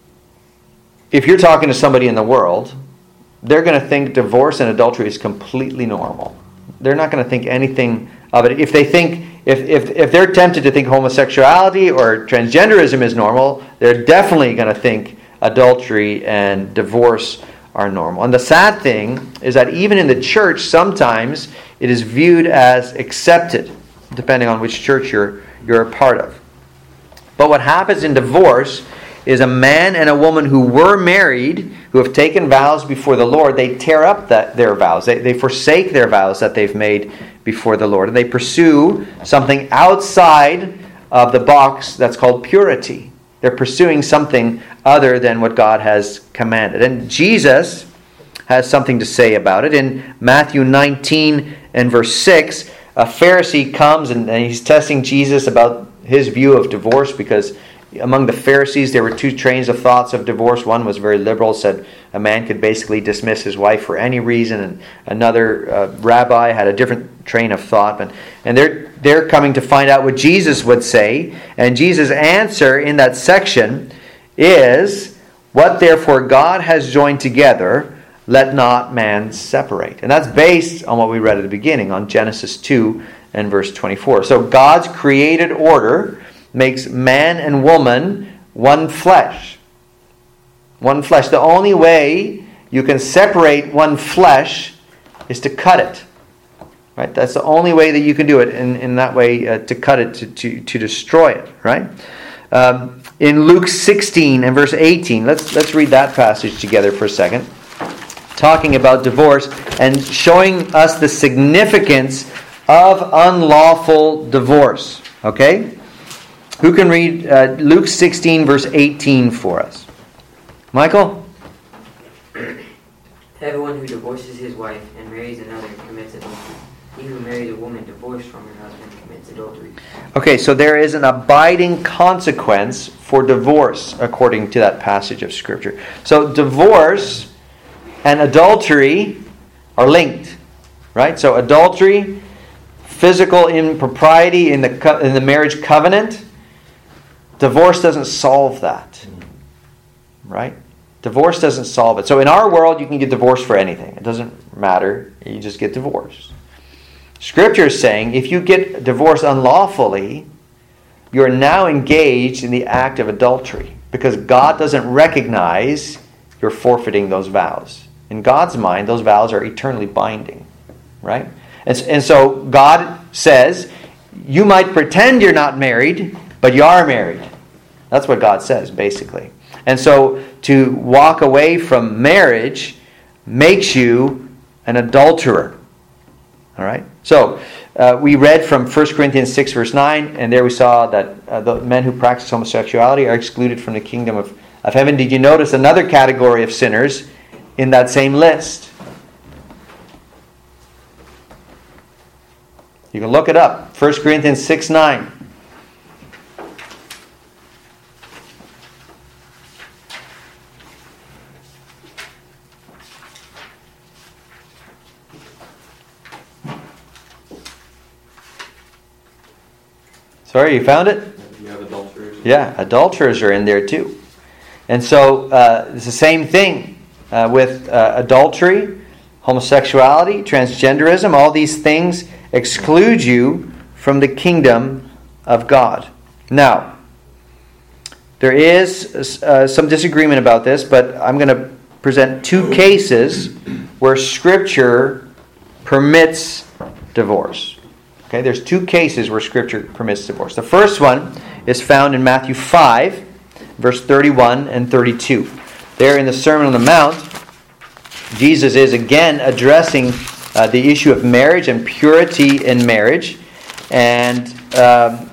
if you're talking to somebody in the world, they're going to think divorce and adultery is completely normal. They're not going to think anything of it. If they think, if, if if they're tempted to think homosexuality or transgenderism is normal, they're definitely going to think adultery and divorce are normal. And the sad thing is that even in the church, sometimes it is viewed as accepted, depending on which church you're you're a part of. But what happens in divorce is a man and a woman who were married, who have taken vows before the Lord, they tear up that, their vows. They, they forsake their vows that they've made before the Lord. And they pursue something outside of the box that's called purity. They're pursuing something other than what God has commanded. And Jesus has something to say about it. In Matthew nineteen and verse six, a Pharisee comes and, and he's testing Jesus about his view of divorce, because among the Pharisees, there were two trains of thoughts of divorce. One was very liberal, said a man could basically dismiss his wife for any reason, and another uh, rabbi had a different train of thought. And, and they're, they're coming to find out what Jesus would say. And Jesus' answer in that section is, "What therefore God has joined together, let not man separate." And that's based on what we read at the beginning, on Genesis two and verse twenty-four. So God's created order makes man and woman one flesh. One flesh. The only way you can separate one flesh is to cut it. Right? That's the only way that you can do it, in, in that way, uh, to cut it, to, to, to destroy it. Right? Um, in Luke sixteen and verse eighteen, let's, let's read that passage together for a second. Talking about divorce and showing us the significance of unlawful divorce. Okay? Who can read uh, Luke sixteen, verse eighteen for us? Michael? Everyone who divorces his wife and marries another commits adultery. He who marries a woman divorced from her husband commits adultery. Okay, so there is an abiding consequence for divorce, according to that passage of Scripture. So divorce and adultery are linked, right? So adultery, physical impropriety in the co- in the marriage covenant. Divorce doesn't solve that, right? Divorce doesn't solve it. So in our world, you can get divorced for anything. It doesn't matter. You just get divorced. Scripture is saying if you get divorced unlawfully, you are now engaged in the act of adultery, because God doesn't recognize you're forfeiting those vows. In God's mind, those vows are eternally binding, right? And, and so God says, you might pretend you're not married, but you are married. That's what God says, basically. And so to walk away from marriage makes you an adulterer. All right? So uh, we read from First Corinthians six, verse nine, and there we saw that uh, the men who practice homosexuality are excluded from the kingdom of, of heaven. Did you notice another category of sinners in that same list? You can look it up. First Corinthians six nine. Sorry, you found it? You have adulterers. Yeah, adulterers are in there too. And so uh, it's the same thing uh, with uh, adultery, homosexuality, transgenderism. All these things exclude you from the kingdom of God. Now, there is uh, some disagreement about this, but I'm going to present two cases where Scripture permits divorce. Okay, there's two cases where Scripture permits divorce. The first one is found in Matthew five, verse thirty-one and thirty-two. There in the Sermon on the Mount, Jesus is again addressing uh, the issue of marriage and purity in marriage. And um,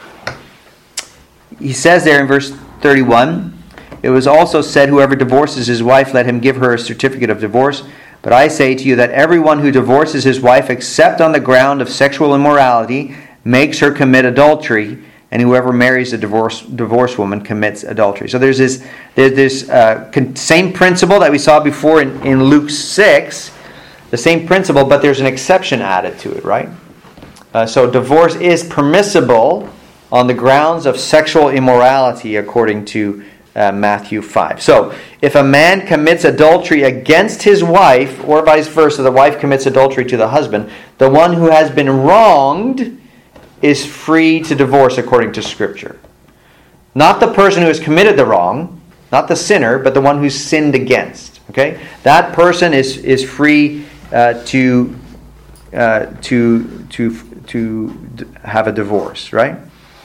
he says there in verse thirty-one, "It was also said, whoever divorces his wife, let him give her a certificate of divorce. But I say to you that everyone who divorces his wife except on the ground of sexual immorality makes her commit adultery, and whoever marries a divorce, divorced woman commits adultery." So there's this, there's this uh, same principle that we saw before in, in Luke six, the same principle, but there's an exception added to it, right? Uh, so divorce is permissible on the grounds of sexual immorality according to Uh, Matthew five. So, if a man commits adultery against his wife, or vice versa, the wife commits adultery to the husband, the one who has been wronged is free to divorce according to Scripture. Not the person who has committed the wrong, not the sinner, but the one who's sinned against. Okay, that person is is free uh, to uh, to to to have a divorce, right?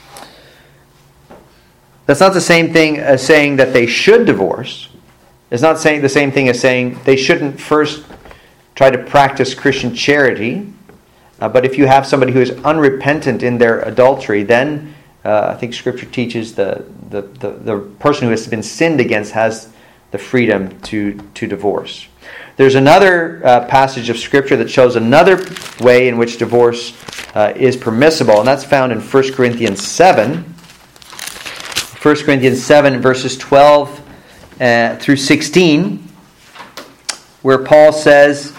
That's not the same thing as saying that they should divorce. It's not saying the same thing as saying they shouldn't first try to practice Christian charity. Uh, but if you have somebody who is unrepentant in their adultery, then uh, I think Scripture teaches the, the, the, the person who has been sinned against has the freedom to, to divorce. There's another uh, passage of Scripture that shows another way in which divorce uh, is permissible, and that's found in First Corinthians seven. First Corinthians seven, verses twelve uh, through sixteen, where Paul says,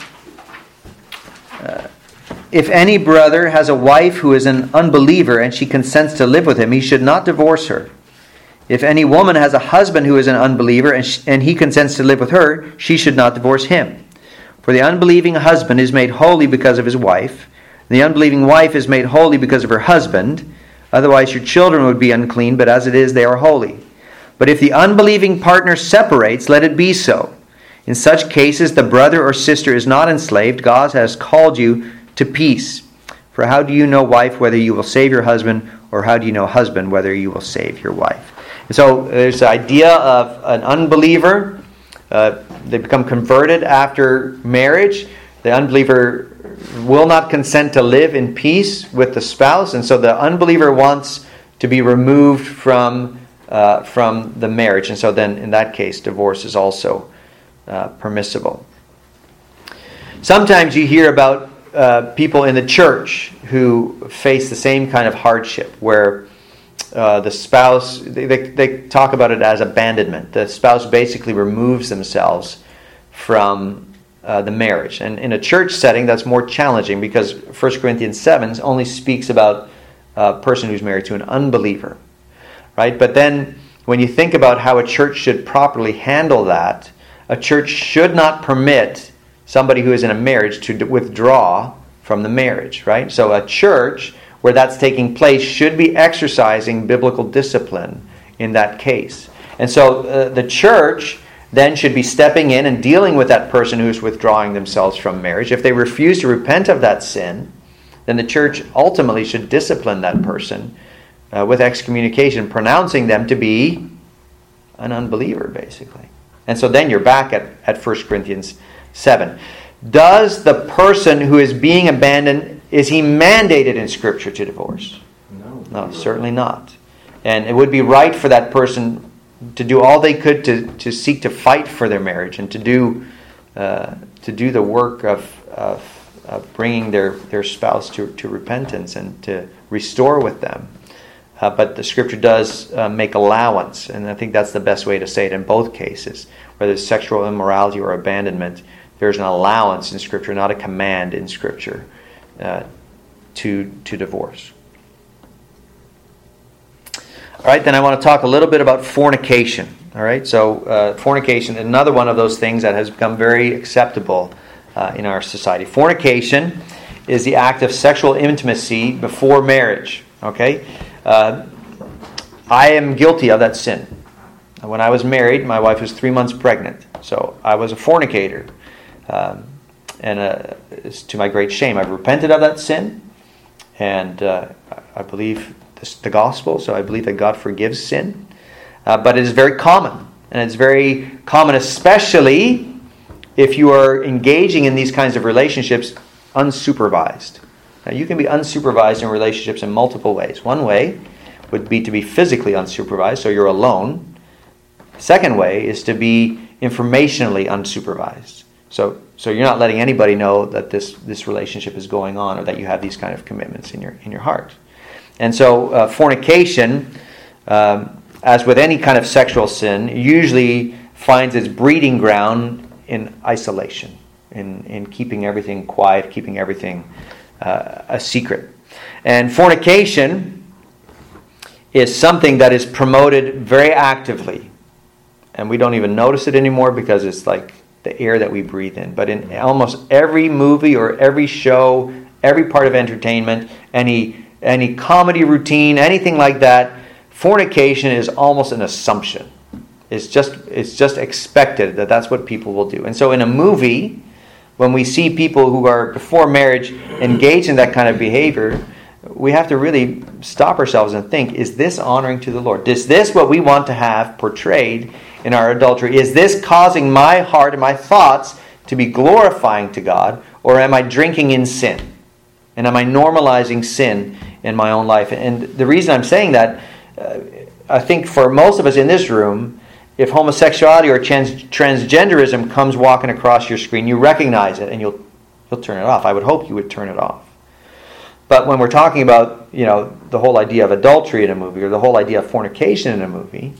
uh, "If any brother has a wife who is an unbeliever and she consents to live with him, he should not divorce her. If any woman has a husband who is an unbeliever and, sh- and he consents to live with her, she should not divorce him. For the unbelieving husband is made holy because of his wife, and the unbelieving wife is made holy because of her husband. Otherwise your children would be unclean, but as it is, they are holy. But if the unbelieving partner separates, let it be so. In such cases, the brother or sister is not enslaved. God has called you to peace. For how do you know, wife, whether you will save your husband, or how do you know, husband, whether you will save your wife?" And so there's the idea of an unbeliever. Uh, they become converted after marriage. The unbeliever will not consent to live in peace with the spouse, and so the unbeliever wants to be removed from uh, from the marriage, and so then in that case divorce is also uh, permissible. Sometimes you hear about uh, people in the church who face the same kind of hardship, where uh, the spouse, they, they, they talk about it as abandonment. The spouse basically removes themselves from Uh, the marriage. And in a church setting, that's more challenging because First Corinthians seven only speaks about a person who's married to an unbeliever. Right? But then when you think about how a church should properly handle that, a church should not permit somebody who is in a marriage to withdraw from the marriage. Right? So a church where that's taking place should be exercising biblical discipline in that case. And so uh, the church then should be stepping in and dealing with that person who's withdrawing themselves from marriage. If they refuse to repent of that sin, then the church ultimately should discipline that person uh, with excommunication, pronouncing them to be an unbeliever, basically. And so then you're back at, at First Corinthians seven. Does the person who is being abandoned, is he mandated in Scripture to divorce? No. No, certainly not. And it would be right for that person to do all they could to, to seek to fight for their marriage and to do uh, to do the work of, of uh, bringing their, their spouse to, to repentance and to restore with them. Uh, but the Scripture does uh, make allowance, and I think that's the best way to say it in both cases. Whether it's sexual immorality or abandonment, there's an allowance in Scripture, not a command in Scripture, uh, to to divorce. All right, then I want to talk a little bit about fornication. All right, so uh, fornication, another one of those things that has become very acceptable uh, in our society. Fornication is the act of sexual intimacy before marriage. Okay, uh, I am guilty of that sin. When I was married, my wife was three months pregnant, so I was a fornicator. Um, and uh, it's to my great shame. I've repented of that sin, and uh, I believe this, the gospel, so I believe that God forgives sin. Uh, but it is very common, and it's very common especially if you are engaging in these kinds of relationships unsupervised. Now, you can be unsupervised in relationships in multiple ways. One way would be to be physically unsupervised, so you're alone. The second way is to be informationally unsupervised. So so you're not letting anybody know that this, this relationship is going on or that you have these kind of commitments in your in your heart. And so uh, fornication, um, as with any kind of sexual sin, usually finds its breeding ground in isolation, in, in keeping everything quiet, keeping everything uh, a secret. And fornication is something that is promoted very actively. And we don't even notice it anymore because it's like the air that we breathe in. But in almost every movie or every show, every part of entertainment, any any comedy routine, anything like that, fornication is almost an assumption. It's just it's just expected that that's what people will do. And so in a movie, when we see people who are before marriage engaged in that kind of behavior, we have to really stop ourselves and think, is this honoring to the Lord? Is this what we want to have portrayed in our adultery? Is this causing my heart and my thoughts to be glorifying to God? Or am I drinking in sin? And am I normalizing sin in my own life? And the reason I'm saying that, uh, I think for most of us in this room, if homosexuality or trans- transgenderism comes walking across your screen, you recognize it and you'll you'll turn it off. I would hope you would turn it off. But when we're talking about, you know, the whole idea of adultery in a movie or the whole idea of fornication in a movie,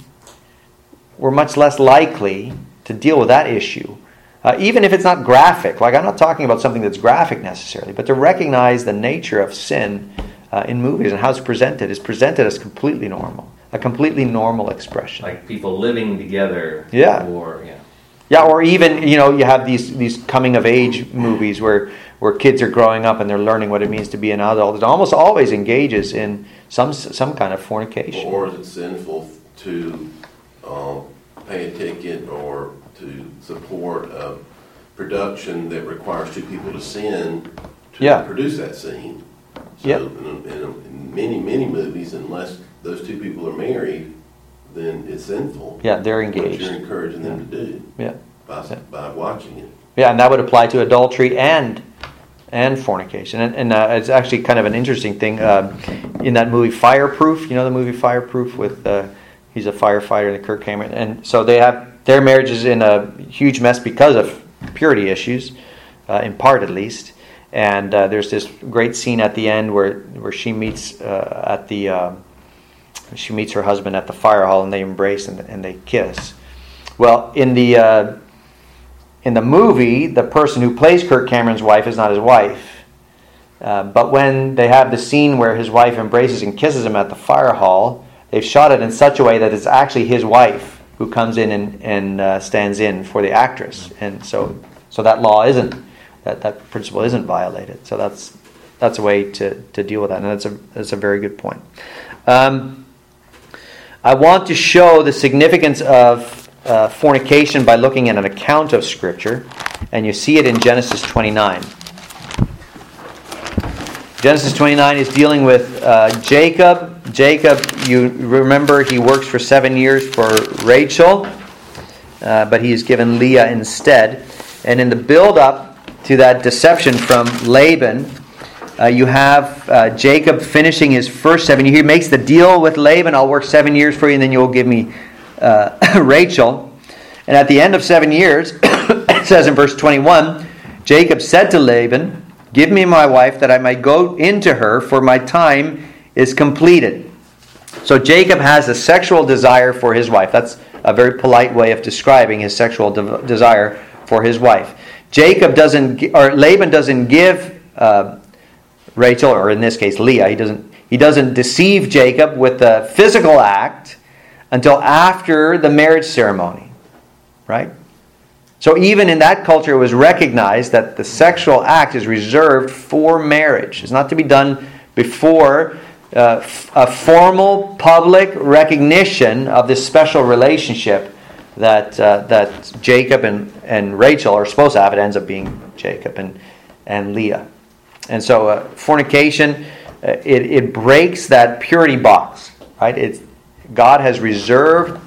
we're much less likely to deal with that issue. Uh, even if it's not graphic. Like, I'm not talking about something that's graphic necessarily, but to recognize the nature of sin uh, in movies and how it's presented is presented as completely normal. A completely normal expression. Like people living together. Yeah. Or, yeah. Yeah, or even, you know, you have these these coming-of-age movies where, where kids are growing up and they're learning what it means to be an adult. It almost always engages in some some kind of fornication. Or is it sinful to um, pay a ticket or to support a production that requires two people to sin to Yeah. produce that scene? So Yep. in, in, in many, many movies, unless those two people are married, then it's sinful. Yeah, they're What engaged. you're encouraging them to do Yeah. by, by watching it. Yeah, and that would apply to adultery and and fornication. And, and uh, it's actually kind of an interesting thing. Um, in that movie Fireproof, you know the movie Fireproof with, uh, he's a firefighter in the Kirk Cameron. And so they have, their marriage is in a huge mess because of purity issues, uh, in part at least. And uh, there's this great scene at the end where, where she meets uh, at the... Uh, She meets her husband at the fire hall, and they embrace and, and they kiss. Well, in the uh, in the movie, the person who plays Kirk Cameron's wife is not his wife. Uh, but when they have the scene where his wife embraces and kisses him at the fire hall, they've shot it in such a way that it's actually his wife who comes in and, and uh, stands in for the actress, and so so that law isn't that, that principle isn't violated. So that's that's a way to, to deal with that, and that's a that's a very good point. Um, I want to show the significance of uh, fornication by looking at an account of Scripture, and you see it in Genesis twenty-nine. Genesis twenty-nine is dealing with uh, Jacob. Jacob, you remember, he works for seven years for Rachel, uh, but he is given Leah instead. And in the build-up to that deception from Laban, Uh, you have uh, Jacob finishing his first seven years. He makes the deal with Laban, I'll work seven years for you and then you'll give me uh, Rachel. And at the end of seven years, it says in verse twenty-one, Jacob said to Laban, Give me my wife that I might go into her, for my time is completed. So Jacob has a sexual desire for his wife. That's a very polite way of describing his sexual de- desire for his wife. Jacob doesn't, or Laban doesn't give uh, Rachel, or in this case Leah, he doesn't, he doesn't deceive Jacob with the physical act until after the marriage ceremony, right? So even in that culture, it was recognized that the sexual act is reserved for marriage. It's not to be done before uh, a formal public recognition of this special relationship that uh, that Jacob and, and Rachel are supposed to have. It ends up being Jacob and, and Leah. And so uh, fornication, uh, it, it breaks that purity box, right? It's, God has reserved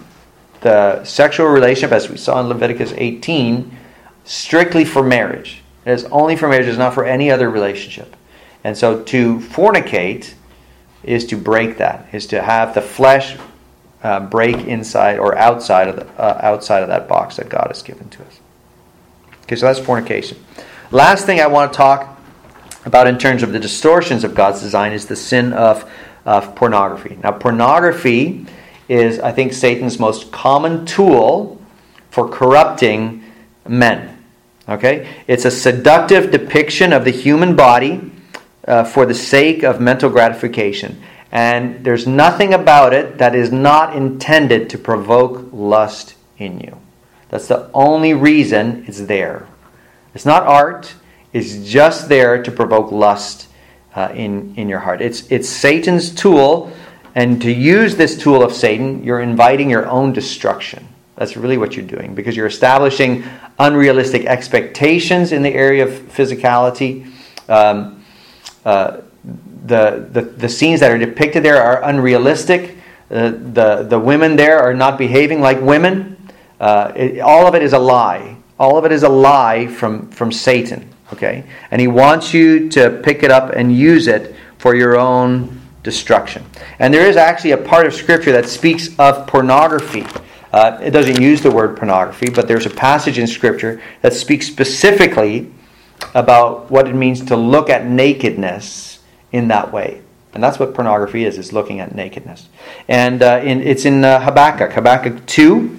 the sexual relationship, as we saw in Leviticus eighteen, strictly for marriage. It is only for marriage. It's not for any other relationship. And so to fornicate is to break that, is to have the flesh uh, break inside or outside of the uh, outside of that box that God has given to us. Okay, so that's fornication. Last thing I want to talk about in terms of the distortions of God's design is the sin of, of pornography. Now, pornography is, I think, Satan's most common tool for corrupting men. Okay? It's a seductive depiction of the human body uh, for the sake of mental gratification. And there's nothing about it that is not intended to provoke lust in you. That's the only reason it's there. It's not art. It's just there to provoke lust uh, in, in your heart. It's, it's Satan's tool. And to use this tool of Satan, you're inviting your own destruction. That's really what you're doing, because you're establishing unrealistic expectations in the area of physicality. Um, uh, the, the the scenes that are depicted there are unrealistic. Uh, the the women there are not behaving like women. Uh, it, all of it is a lie. All of it is a lie from from Satan. Okay, and he wants you to pick it up and use it for your own destruction. And there is actually a part of Scripture that speaks of pornography. Uh, it doesn't use the word pornography, but there's a passage in Scripture that speaks specifically about what it means to look at nakedness in that way. And that's what pornography is, is looking at nakedness. And uh, in, it's in uh, Habakkuk, Habakkuk two,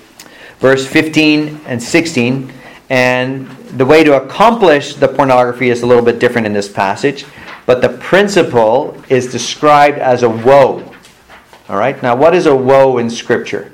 verse fifteen and sixteen. And the way to accomplish the pornography is a little bit different in this passage. But the principle is described as a woe. All right? Now, what is a woe in Scripture?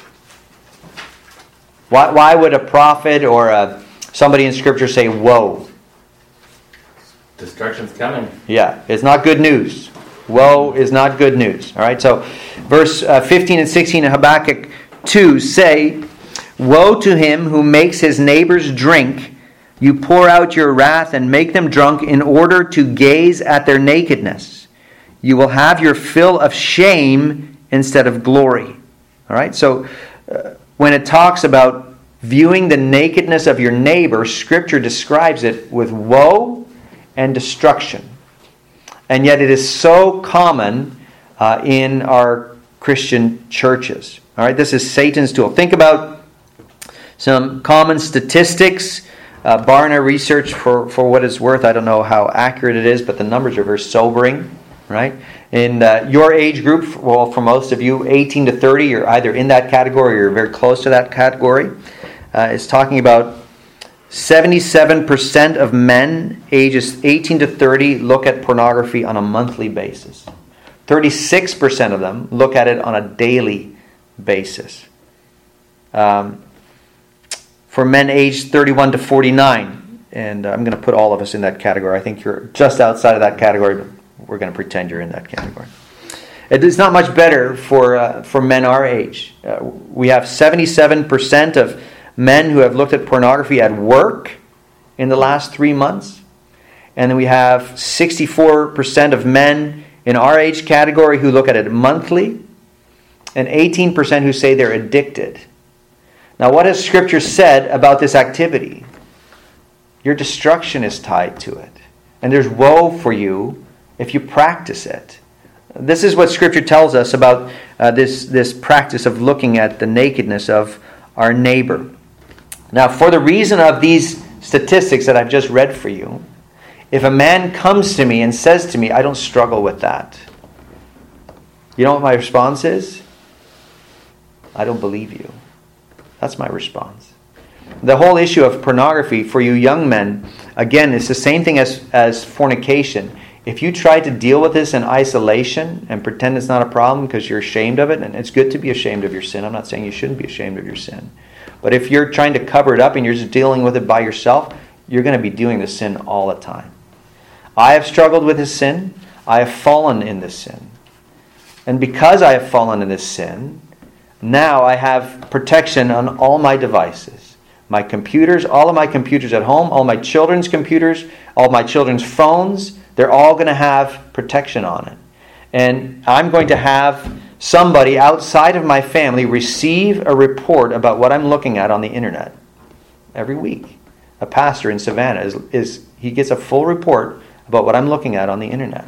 Why, why would a prophet or a, somebody in Scripture say woe? Destruction's coming. Yeah, it's not good news. Woe is not good news. All right? So, verse uh, fifteen and sixteen in Habakkuk two say, "Woe to him who makes his neighbors drink. You pour out your wrath and make them drunk in order to gaze at their nakedness. You will have your fill of shame instead of glory." All right? So uh, when it talks about viewing the nakedness of your neighbor, Scripture describes it with woe and destruction. And yet it is so common uh, in our Christian churches. All right? This is Satan's tool. Think about some common statistics. Uh, Barna research, for, for what it's worth, I don't know how accurate it is, but the numbers are very sobering, right? In uh, your age group, well, for most of you, eighteen to thirty, you're either in that category or you're very close to that category. Uh, it's talking about seventy-seven percent of men ages eighteen to thirty look at pornography on a monthly basis. thirty-six percent of them look at it on a daily basis. Um, For men aged thirty-one to forty-nine, and I'm going to put all of us in that category. I think you're just outside of that category, but we're going to pretend you're in that category. It's not much better for uh, for men our age. Uh, we have seventy-seven percent of men who have looked at pornography at work in the last three months. And then we have sixty-four percent of men in our age category who look at it monthly, and eighteen percent who say they're addicted. Now, what has Scripture said about this activity? Your destruction is tied to it. And there's woe for you if you practice it. This is what Scripture tells us about uh, this, this practice of looking at the nakedness of our neighbor. Now, for the reason of these statistics that I've just read for you, If a man comes to me and says to me, I don't struggle with that. You know what my response is? I don't believe you. That's my response. The whole issue of pornography for you young men, again, it's the same thing as, as fornication. If you try to deal with this in isolation and pretend it's not a problem because you're ashamed of it, and it's good to be ashamed of your sin. I'm not saying you shouldn't be ashamed of your sin. But if you're trying to cover it up and you're just dealing with it by yourself, you're going to be doing the sin all the time. I have struggled with this sin. I have fallen in this sin. And because I have fallen in this sin, now I have protection on all my devices. My computers, all of my computers at home, all my children's computers, all my children's phones, they're all going to have protection on it. And I'm going to have somebody outside of my family receive a report about what I'm looking at on the internet every week. A pastor in Savannah, is, is he gets a full report about what I'm looking at on the internet.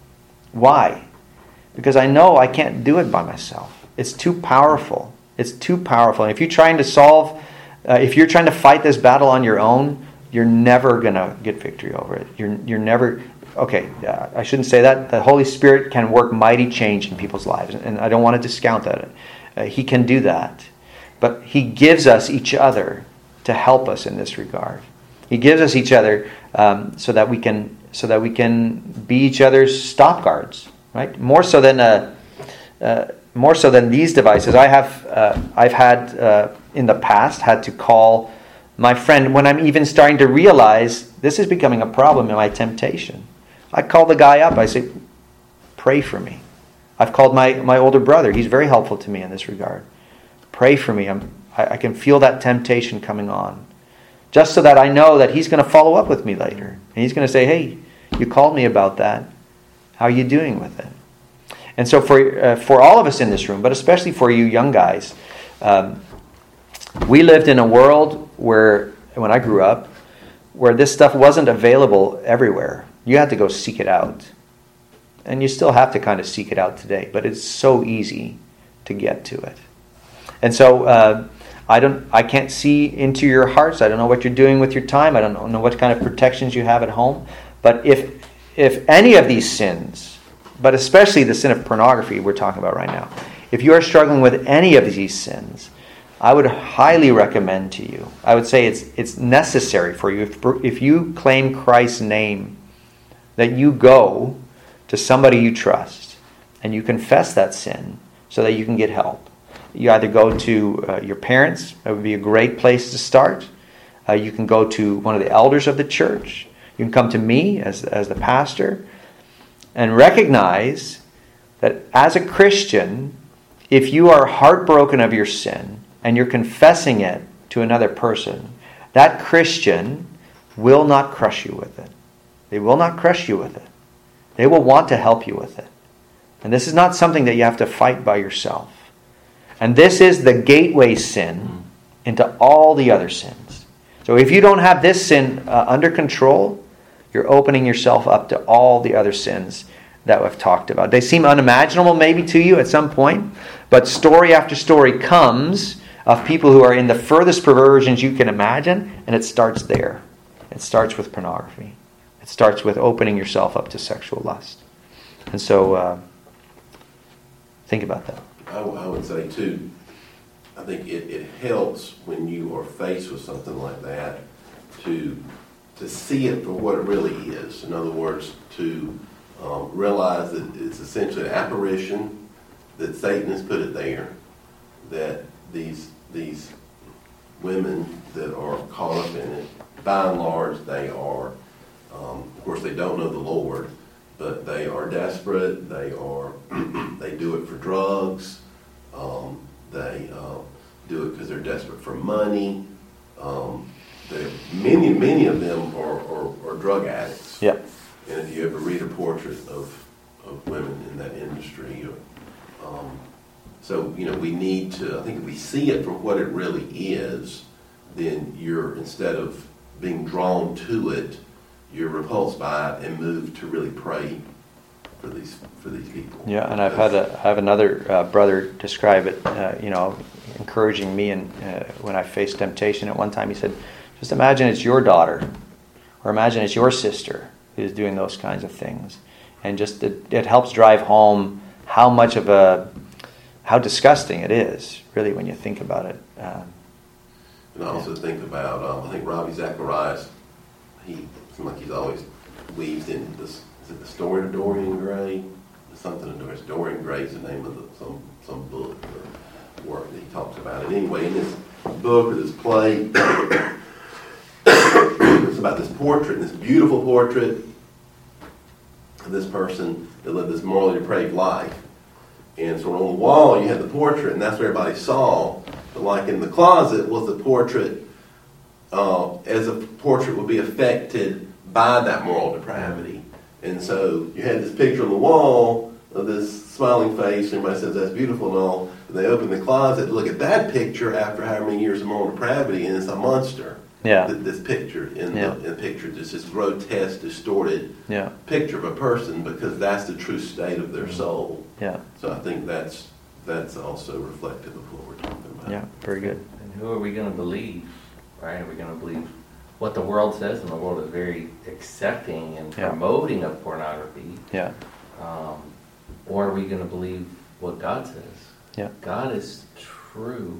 Why? Because I know I can't do it by myself. It's too powerful. It's too powerful. And if you're trying to solve, uh, if you're trying to fight this battle on your own, you're never going to get victory over it. You're you're never, okay, uh, I shouldn't say that. The Holy Spirit can work mighty change in people's lives. And I don't want to discount that. Uh, he can do that. But He gives us each other to help us in this regard. He gives us each other um, so that we can so that we can be each other's stop guards, right? More so than uh, uh, more so than these devices. I have uh, I've had uh, in the past had to call my friend when I'm even starting to realize this is becoming a problem in my temptation. I call the guy up. I say, "Pray for me." I've called my my older brother. He's very helpful to me in this regard. Pray for me. I'm I, I can feel that temptation coming on. Just so that I know that he's going to follow up with me later. And he's going to say, hey, you called me about that. How are you doing with it? And so for uh, for all of us in this room, but especially for you young guys, um, we lived in a world where, when I grew up, where this stuff wasn't available everywhere. You had to go seek it out. And you still have to kind of seek it out today. But it's so easy to get to it. And so uh, I don't. I can't see into your hearts. I don't know what you're doing with your time. I don't know what kind of protections you have at home. But if if any of these sins, but especially the sin of pornography we're talking about right now, if you are struggling with any of these sins, I would highly recommend to you. I would say it's it's necessary for you, if if you claim Christ's name, that you go to somebody you trust and you confess that sin so that you can get help. You either go to uh, your parents. That would be a great place to start. Uh, you can go to one of the elders of the church. You can come to me as, as the pastor and recognize that as a Christian, if you are heartbroken of your sin and you're confessing it to another person, that Christian will not crush you with it. They will not crush you with it. They will want to help you with it. And this is not something that you have to fight by yourself. And this is the gateway sin into all the other sins. So if you don't have this sin uh, under control, you're opening yourself up to all the other sins that we've talked about. They seem unimaginable maybe to you at some point, but story after story comes of people who are in the furthest perversions you can imagine, and it starts there. It starts with pornography. It starts with opening yourself up to sexual lust. And so uh, think about that. I, I would say, too, I think it, it helps when you are faced with something like that to to see it for what it really is. In other words, to um, realize that it's essentially an apparition, that Satan has put it there, that these these women that are caught up in it, by and large, they are, um, of course, they don't know the Lord, but they are desperate. They are, they do it for drugs. Um, they uh, do it because they're desperate for money. Um, they, many, many of them are, are, are drug addicts. Yep. And if you ever read a portrait of, of women in that industry, or, um, so you know we need to. I think if we see it for what it really is, then you're, instead of being drawn to it, you're repulsed by it and moved to really pray for these for these people. Yeah, and I've had a I have another uh, brother describe it. Uh, you know, encouraging me, and uh, when I faced temptation at one time, he said, "Just imagine it's your daughter, or imagine it's your sister, who's doing those kinds of things. And just it, it helps drive home how much of a, how disgusting it is, really, when you think about it. Um, and I also yeah. think about, um, I think Ravi Zacharias, he seems like he's always weaved into this, is it the story of Dorian Gray? Something to do with Dorian Gray is the name of the, some, some book or work that he talks about it. Anyway, in this book or this play, it's about this portrait, this beautiful portrait of this person that lived this morally depraved life. And so on the wall you had the portrait, and that's what everybody saw. But like in the closet was the portrait, uh, as a portrait would be affected by that moral depravity. And so you had this picture on the wall of this smiling face, and everybody says that's beautiful and all. And they open the closet to look at that picture after however many years of moral depravity, and it's a monster. Yeah. This picture in, yeah. the, in the picture, just this grotesque, distorted yeah. picture of a person, because that's the true state of their soul. Yeah. So I think that's that's also reflective of what we're talking about. Yeah, very good. And who are we going to believe? Right? Are we going to believe what the world says? And the world is very accepting and yeah. promoting of pornography. Yeah. Um, or are we going to believe what God says? Yeah. God is true.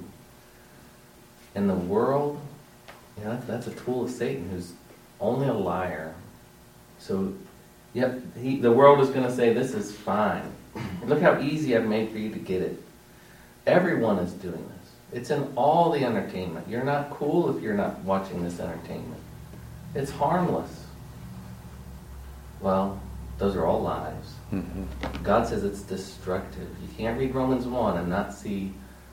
And the world, you know, that's a tool of Satan, who's only a liar. So, yep, he, the world is going to say, this is fine. Look how easy I've made for you to get it. Everyone is doing this. It's in all the entertainment. You're not cool if you're not watching this entertainment. It's harmless. Well, those are all lies. Mm-hmm. God says it's destructive. You can't read Romans one and not see,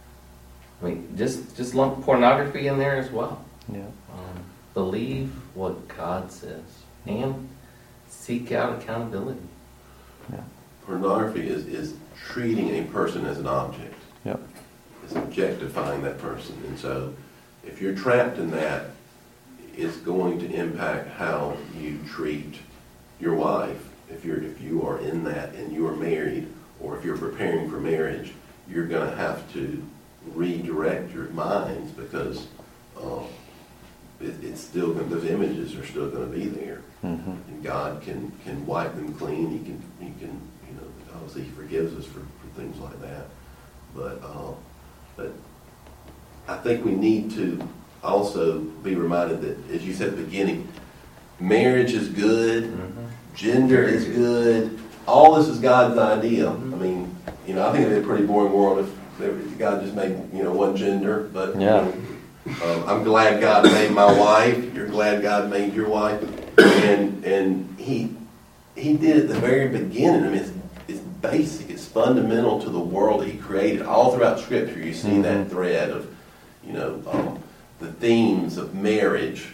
I mean, just, just lump pornography in there as well. Yeah. Um, believe what God says and seek out accountability. Yeah. Pornography is, is treating a person as an object. Yep. It's objectifying that person. And so if you're trapped in that, it's going to impact how you treat your wife. If you're if you are in that and you are married, or if you're preparing for marriage, you're going to have to redirect your minds, because uh, it, it's still gonna, those images are still going to be there, mm-hmm. and God can, can wipe them clean. He can He can you know obviously He forgives us for, for things like that, but uh, but I think we need to also be reminded that, as you said at the beginning, marriage is good. Mm-hmm. Gender is good. All this is God's idea. Mm-hmm. I mean, you know, I think it'd be a pretty boring world if, if God just made, you know, one gender. But yeah. you know, um, I'm glad God made my wife. You're glad God made your wife. And and He He did it at the very beginning. I mean, it's, it's basic. It's fundamental to the world that He created. All throughout Scripture, you see mm-hmm. that thread of, you know, um, the themes of marriage,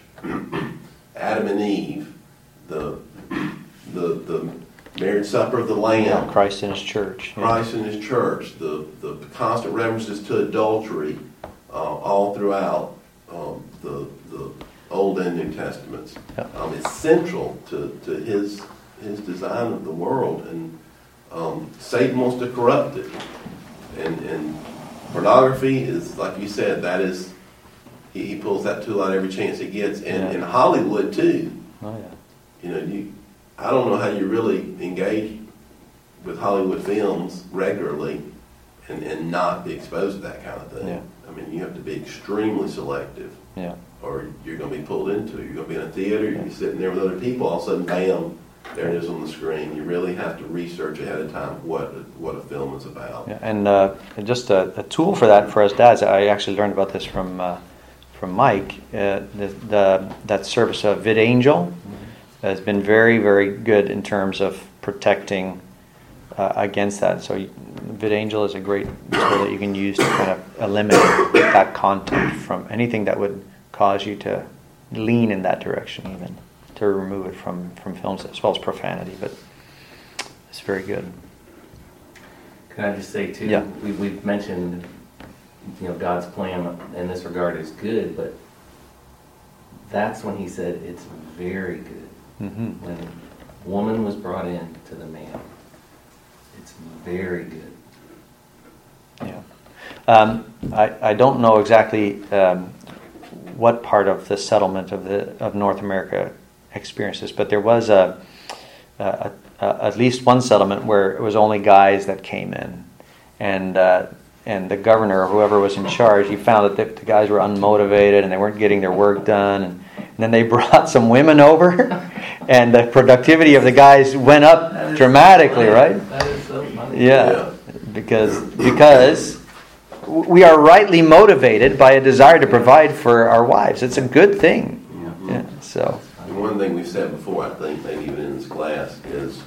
Adam and Eve, the the the marriage supper of the Lamb, yeah, Christ in His church, Christ yeah. in His church, the the constant references to adultery, uh, all throughout um, the the Old and New Testaments. Yeah. Um, it's central to, to His His design of the world, and um, Satan wants to corrupt it, and and pornography is, like you said, that is he, he pulls that tool out every chance he gets, and yeah. in Hollywood too. Oh yeah. You know, you. I don't know how you really engage with Hollywood films regularly and, and not be exposed to that kind of thing. Yeah. I mean, you have to be extremely selective. Yeah. Or you're going to be pulled into it. You're going to be in a theater, you're going to be sitting there with other people, all of a sudden, bam, there it is on the screen. You really have to research ahead of time what what a film is about. Yeah, and uh, just a, a tool for that for us dads, I actually learned about this from uh, from Mike, uh, the, the that service of VidAngel. Has been very, very good in terms of protecting uh, against that. So VidAngel is a great tool that you can use to kind of eliminate that content from anything that would cause you to lean in that direction, even to remove it from, from films, as well as profanity. But it's very good. Can I just say, too, yeah. we, we've mentioned, you know, God's plan in this regard is good, but that's when He said it's very good. Mm-hmm. When woman was brought in to the man, it's very good. Yeah, um, I I don't know exactly um, what part of the settlement of the of North America experienced this, but there was a uh, uh, at least one settlement where it was only guys that came in, and uh, and the governor or whoever was in charge, he found that the, the guys were unmotivated and they weren't getting their work done, and, and then they brought some women over, and the productivity of the guys went up dramatically, right? That is so funny. Yeah, Yeah. because because we are rightly motivated by a desire to provide for our wives. It's a good thing. Yeah, so. And one thing we've said before, I think, maybe even in this class, is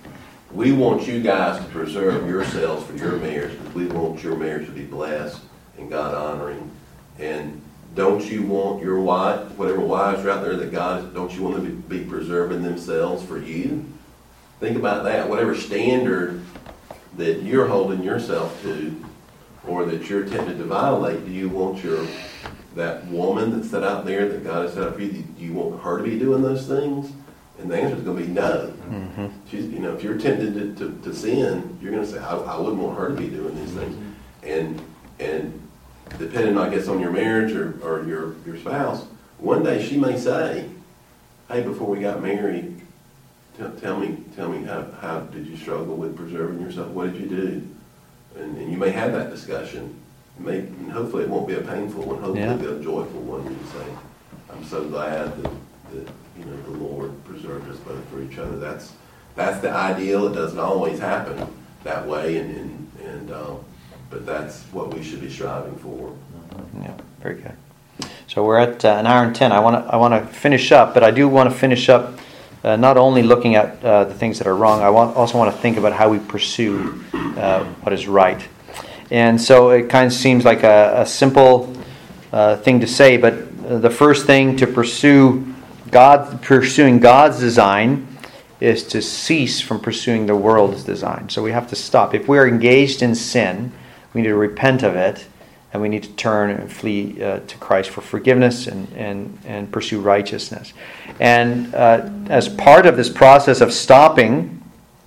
we want you guys to preserve yourselves for your marriage, because we want your marriage to be blessed and God honoring. And don't you want your wife, whatever wives are out there that God, don't you want them to be preserving themselves for you? Think about that. Whatever standard that you're holding yourself to, or that you're tempted to violate, do you want your that woman that's set out there that God has set up for you, do you want her to be doing those things? And the answer is going to be no. Mm-hmm. She's, you know, if you're tempted to, to, to sin, you're going to say, I, I wouldn't want her to be doing these things. And and depending, I guess, on your marriage or, or your, your spouse, one day she may say, hey, before we got married, t- tell me, tell me how, how did you struggle with preserving yourself? What did you do? And, and you may have that discussion. May, and hopefully it won't be a painful one. Hopefully Yeah. it'll be a joyful one. You say, I'm so glad that, that you know the Lord preserved us both for each other. That's that's the ideal. It doesn't always happen that way, and and, and uh, but that's what we should be striving for. Yeah, very good. So we're at uh, an hour and ten. I want to I want to finish up, but I do want to finish up uh, not only looking at uh, the things that are wrong. I want also want to think about how we pursue uh, what is right. And so it kind of seems like a, a simple uh, thing to say, but the first thing to pursue God, pursuing God's design, is to cease from pursuing the world's design. So we have to stop. If we are engaged in sin, we need to repent of it, and we need to turn and flee uh, to Christ for forgiveness and, and, and pursue righteousness. And uh, as part of this process of stopping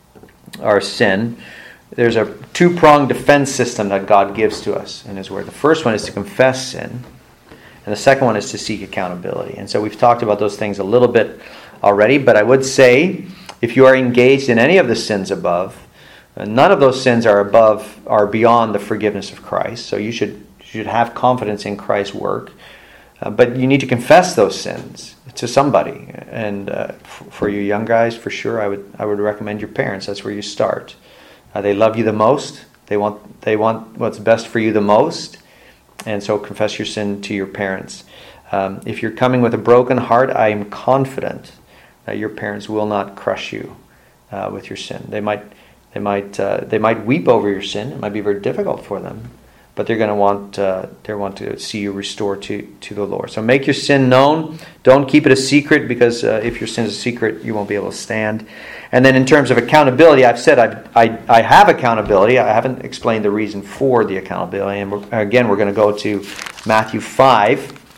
our sin, there's a two-pronged defense system that God gives to us in His Word. The first one is to confess sin, and the second one is to seek accountability. And so we've talked about those things a little bit already, but I would say if you are engaged in any of the sins above, none of those sins are above, are beyond the forgiveness of Christ. So you should you should have confidence in Christ's work, uh, but you need to confess those sins to somebody. And uh, f- for you young guys, for sure, I would I would recommend your parents. That's where you start. Uh, they love you the most. They want they want what's best for you the most. And so confess your sin to your parents. Um, if you're coming with a broken heart, I am confident that your parents will not crush you uh, with your sin. They might they might uh, they might weep over your sin. It might be very difficult for them, but they're going to want uh, they want to see you restored to to the Lord. So make your sin known. Don't keep it a secret, because uh, if your sin is a secret, you won't be able to stand. And then in terms of accountability, I've said I've, I I have accountability. I haven't explained the reason for the accountability. And we're, again, we're going to go to Matthew five.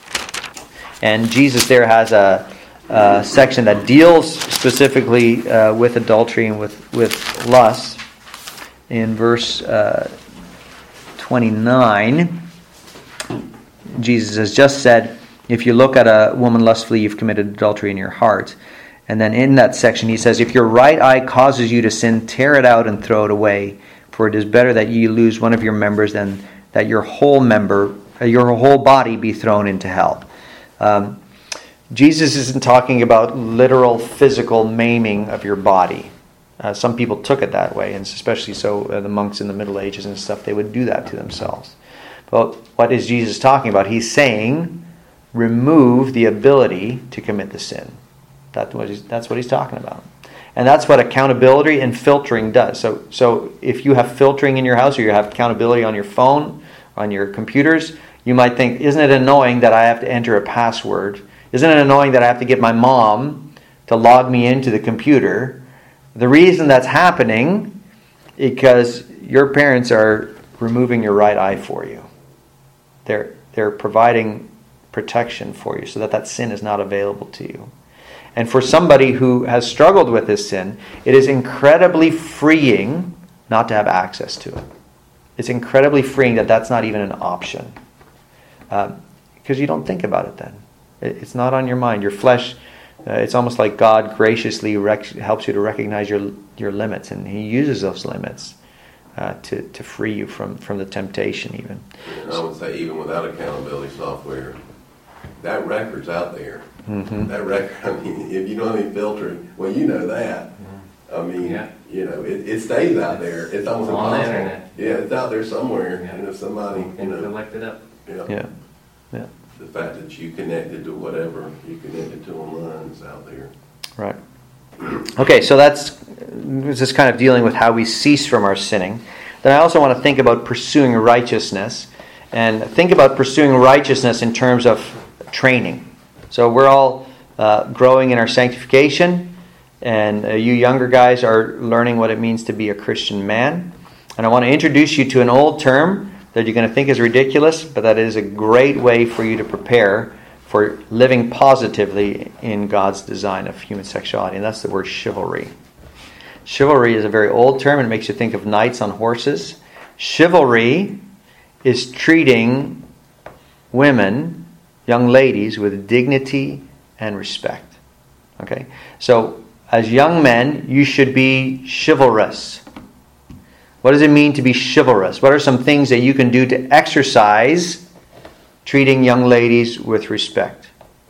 And Jesus there has a, a section that deals specifically uh, with adultery and with, with lust. In verse uh, twenty-nine, Jesus has just said, if you look at a woman lustfully, you've committed adultery in your heart. And then in that section he says, if your right eye causes you to sin, tear it out and throw it away. For it is better that you lose one of your members than that your whole member, your whole body be thrown into hell. Um, Jesus isn't talking about literal physical maiming of your body. Uh, some people took it that way, and especially so uh, the monks in the Middle Ages and stuff, they would do that to themselves. But what is Jesus talking about? He's saying, remove the ability to commit the sin. That's what he's, that's what he's talking about. And that's what accountability and filtering does. So, so if you have filtering in your house, or you have accountability on your phone, on your computers, you might think, isn't it annoying that I have to enter a password? Isn't it annoying that I have to get my mom to log me into the computer? The reason that's happening is because your parents are removing your right eye for you. They're they're providing protection for you so that that sin is not available to you. And for somebody who has struggled with this sin, it is incredibly freeing not to have access to it. It's incredibly freeing that that's not even an option. Um, because you don't think about it then. It, it's not on your mind. Your flesh uh, it's almost like God graciously rec- helps you to recognize your your limits, and He uses those limits uh, to to free you from from the temptation, even. And I would say, even without accountability software, that record's out there. Mm-hmm. That record, I mean, if you don't have any filtering, well, you know that. I mean, Yeah. you know, it, it stays out there. It's almost On the impossible. internet. Yeah, it's out there somewhere. Yeah. And if somebody, you And know, collect it up. yeah, Yeah, yeah, the fact that you connected to whatever you connected to online is out there. right. Okay, so that's just kind of dealing with how we cease from our sinning. Then I also want to think about pursuing righteousness, and think about pursuing righteousness in terms of training. So we're all uh, growing in our sanctification, and uh, you younger guys are learning what it means to be a Christian man. And I want to introduce you to an old term that you're going to think is ridiculous, but that is a great way for you to prepare for living positively in God's design of human sexuality, and that's the word chivalry. Chivalry is a very old term, and it makes you think of knights on horses. Chivalry is treating women, young ladies, with dignity and respect. Okay? So, as young men, you should be chivalrous. What does it mean to be chivalrous? What are some things that you can do to exercise treating young ladies with respect?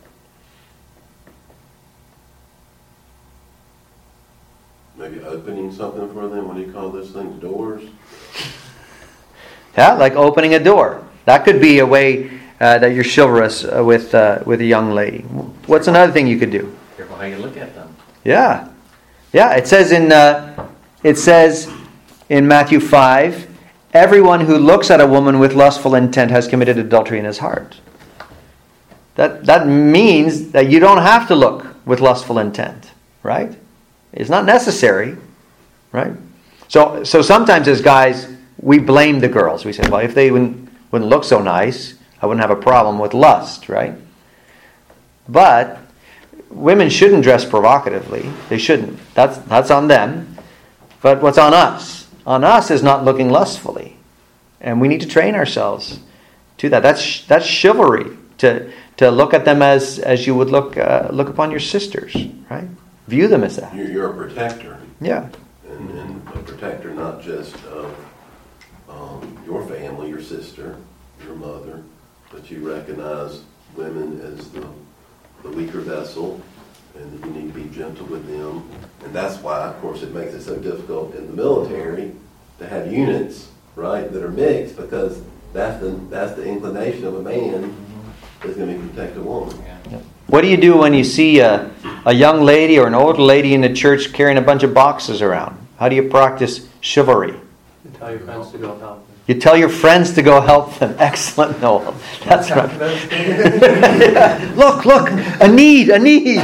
Maybe opening something for them. What do you call those things? Doors? Yeah, like opening a door. That could be a way uh, that you're chivalrous uh, with uh, with a young lady. What's another thing you could do? Careful how you look at them. Yeah, yeah. It says in uh, it says in Matthew five, everyone who looks at a woman with lustful intent has committed adultery in his heart. That that means that you don't have to look with lustful intent, right? It's not necessary, right? So so sometimes as guys, we blame the girls. We say, well, if they wouldn't, wouldn't look so nice, I wouldn't have a problem with lust, right? But women shouldn't dress provocatively. They shouldn't. That's that's on them. But what's on us? On us is not looking lustfully. And we need to train ourselves to that. That's that's chivalry, to to look at them as as you would look uh, look upon your sisters, right? View them as that. You're, you're a protector. Yeah. And, and a protector not just of um, your family, your sister, your mother, but you recognize women as the, the weaker vessel, and that you need to be gentle with them. And that's why, of course, it makes it so difficult in the military to have units, right, that are mixed, because that's the that's the inclination of a man is going to protect a woman. Yeah. What do you do when you see a, a young lady or an old lady in the church carrying a bunch of boxes around? How do you practice chivalry? You tell your friends to go help them. You tell your friends to go help them. Excellent, Noel. That's right. Yeah. Look, look, a need, a need.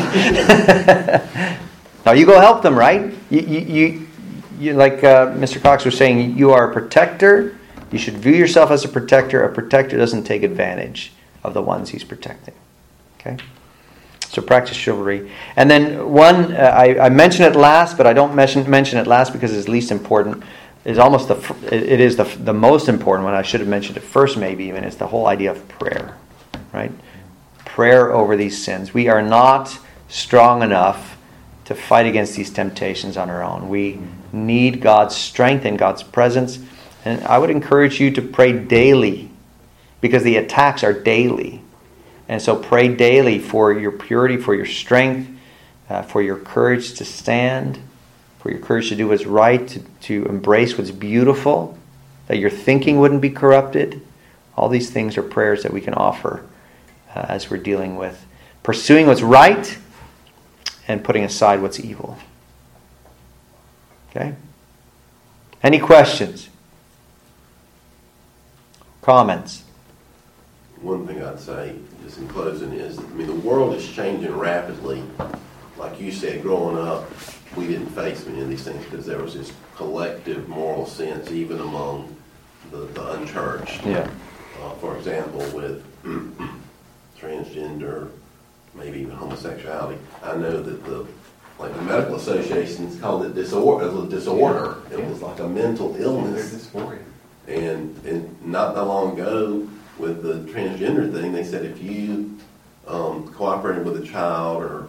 Now you go help them, right? You, you, you, you like uh, Mister Cox was saying, you are a protector. You should view yourself as a protector. A protector doesn't take advantage of the ones he's protecting. Okay? So practice chivalry. And then one, uh, I, I mention it last, but I don't mention mention it last because it's least important. Is almost the it is the the most important one. I should have mentioned it first, maybe even. It's the whole idea of prayer, right? Prayer over these sins. We are not strong enough to fight against these temptations on our own. We need God's strength and God's presence. And I would encourage you to pray daily, because the attacks are daily. And so pray daily for your purity, for your strength, uh, for your courage to stand, for your courage to do what's right, to, to embrace what's beautiful, that your thinking wouldn't be corrupted. All these things are prayers that we can offer uh, as we're dealing with pursuing what's right and putting aside what's evil. Okay? Any questions? Comments? One thing I'd say, just in closing, is, I mean, the world is changing rapidly. Like you said, growing up, we didn't face many of these things because there was this collective moral sense, even among the, the unchurched. Yeah. Uh, for example, with transgender, maybe even homosexuality, I know that the like the medical associations called it disorder. It was a disorder. Yeah. It was like a mental illness. Dysphoria. And and not that long ago, with the transgender thing, they said if you um, cooperated with a child or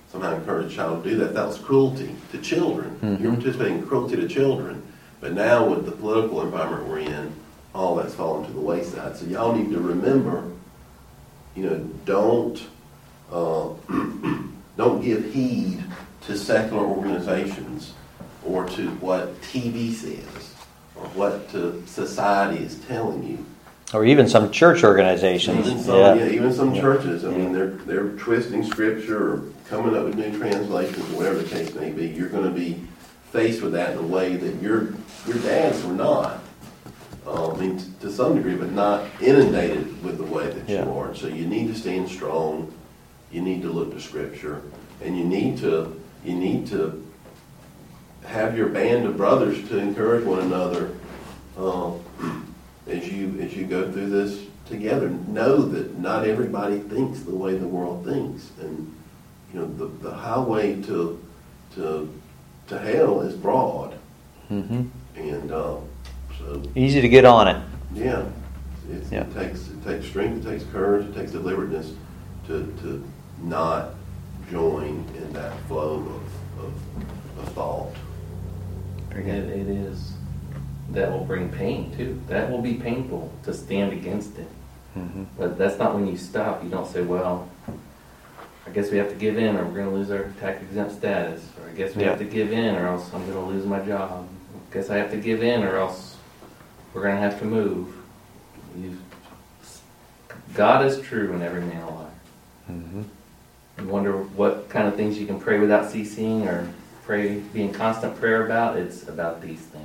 somehow encourage a child to do that, that was cruelty to children. Mm-hmm. You're participating in cruelty to children. But now with the political environment we're in, all that's fallen to the wayside. So y'all need to remember, you know, don't uh, don't give heed to secular organizations or to what T V says or what to society is telling you. Or even some church organizations. Even some, yeah. yeah, even some Yeah. churches. I mean, they're they're twisting scripture or coming up with new translations, or whatever the case may be. You're going to be faced with that in a way that your your dads were not. Uh, I mean, t- to some degree, but not inundated with the way that Yeah. you are. So you need to stand strong. You need to look to scripture, and you need to you need to have your band of brothers to encourage one another. Uh, As you as you go through this together, know that not everybody thinks the way the world thinks, and you know the, the highway to to to hell is broad, Mm-hmm. and uh, so Easy to get on it. yeah, it's, Yeah. it takes it takes strength, it takes courage, it takes deliberateness to to not join in that flow of of, of thought. Very It, good. it is. That will bring pain too. That will be painful to stand against it. Mm-hmm. But that's not when you stop. You don't say, well, I guess we have to give in or we're going to lose our tax exempt status. Or I guess we Yeah. have to give in or else I'm going to lose my job. I guess I have to give in or else we're going to have to move. You, God is true and every man a liar. Mm-hmm. You wonder what kind of things you can pray without ceasing or pray, be in constant prayer about. It's about these things.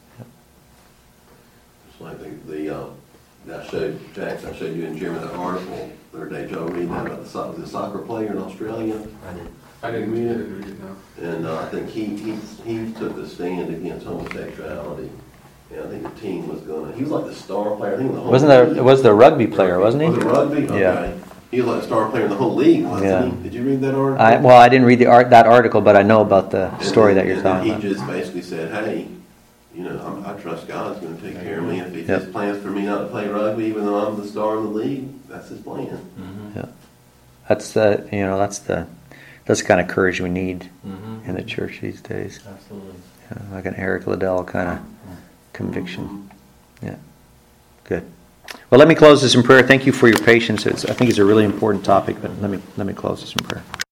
It's like the, the uh, I showed Jackson, I showed you and Jeremy that article the other day. Did y'all read that about the, so- the soccer player in Australia? I did. I didn't read it, read it now. And uh, I think he, he he took a stand against homosexuality. And I think the team was gonna. He was like the star player. I think in the whole Wasn't there? league. It was the rugby player, wasn't he? Was it rugby? Okay. Yeah. He was like the star player in the whole league, wasn't Yeah. he? Did you read that article? I, well, I didn't read the art that article, but I know about the And story then- that you're and then talking about. He just basically said, "Hey, you know, I'm, I trust God's going to take care of me. If He Yep. has plans for me not to play rugby, even though I'm the star of the league, that's His plan." Mm-hmm. Yeah. That's the you know that's the that's the kind of courage we need Mm-hmm. in the church these days. Absolutely. Yeah, like an Eric Liddell kind of conviction. Yeah. Good. Well, let me close this in prayer. Thank you for your patience. It's, I think it's a really important topic, but let me let me close this in prayer.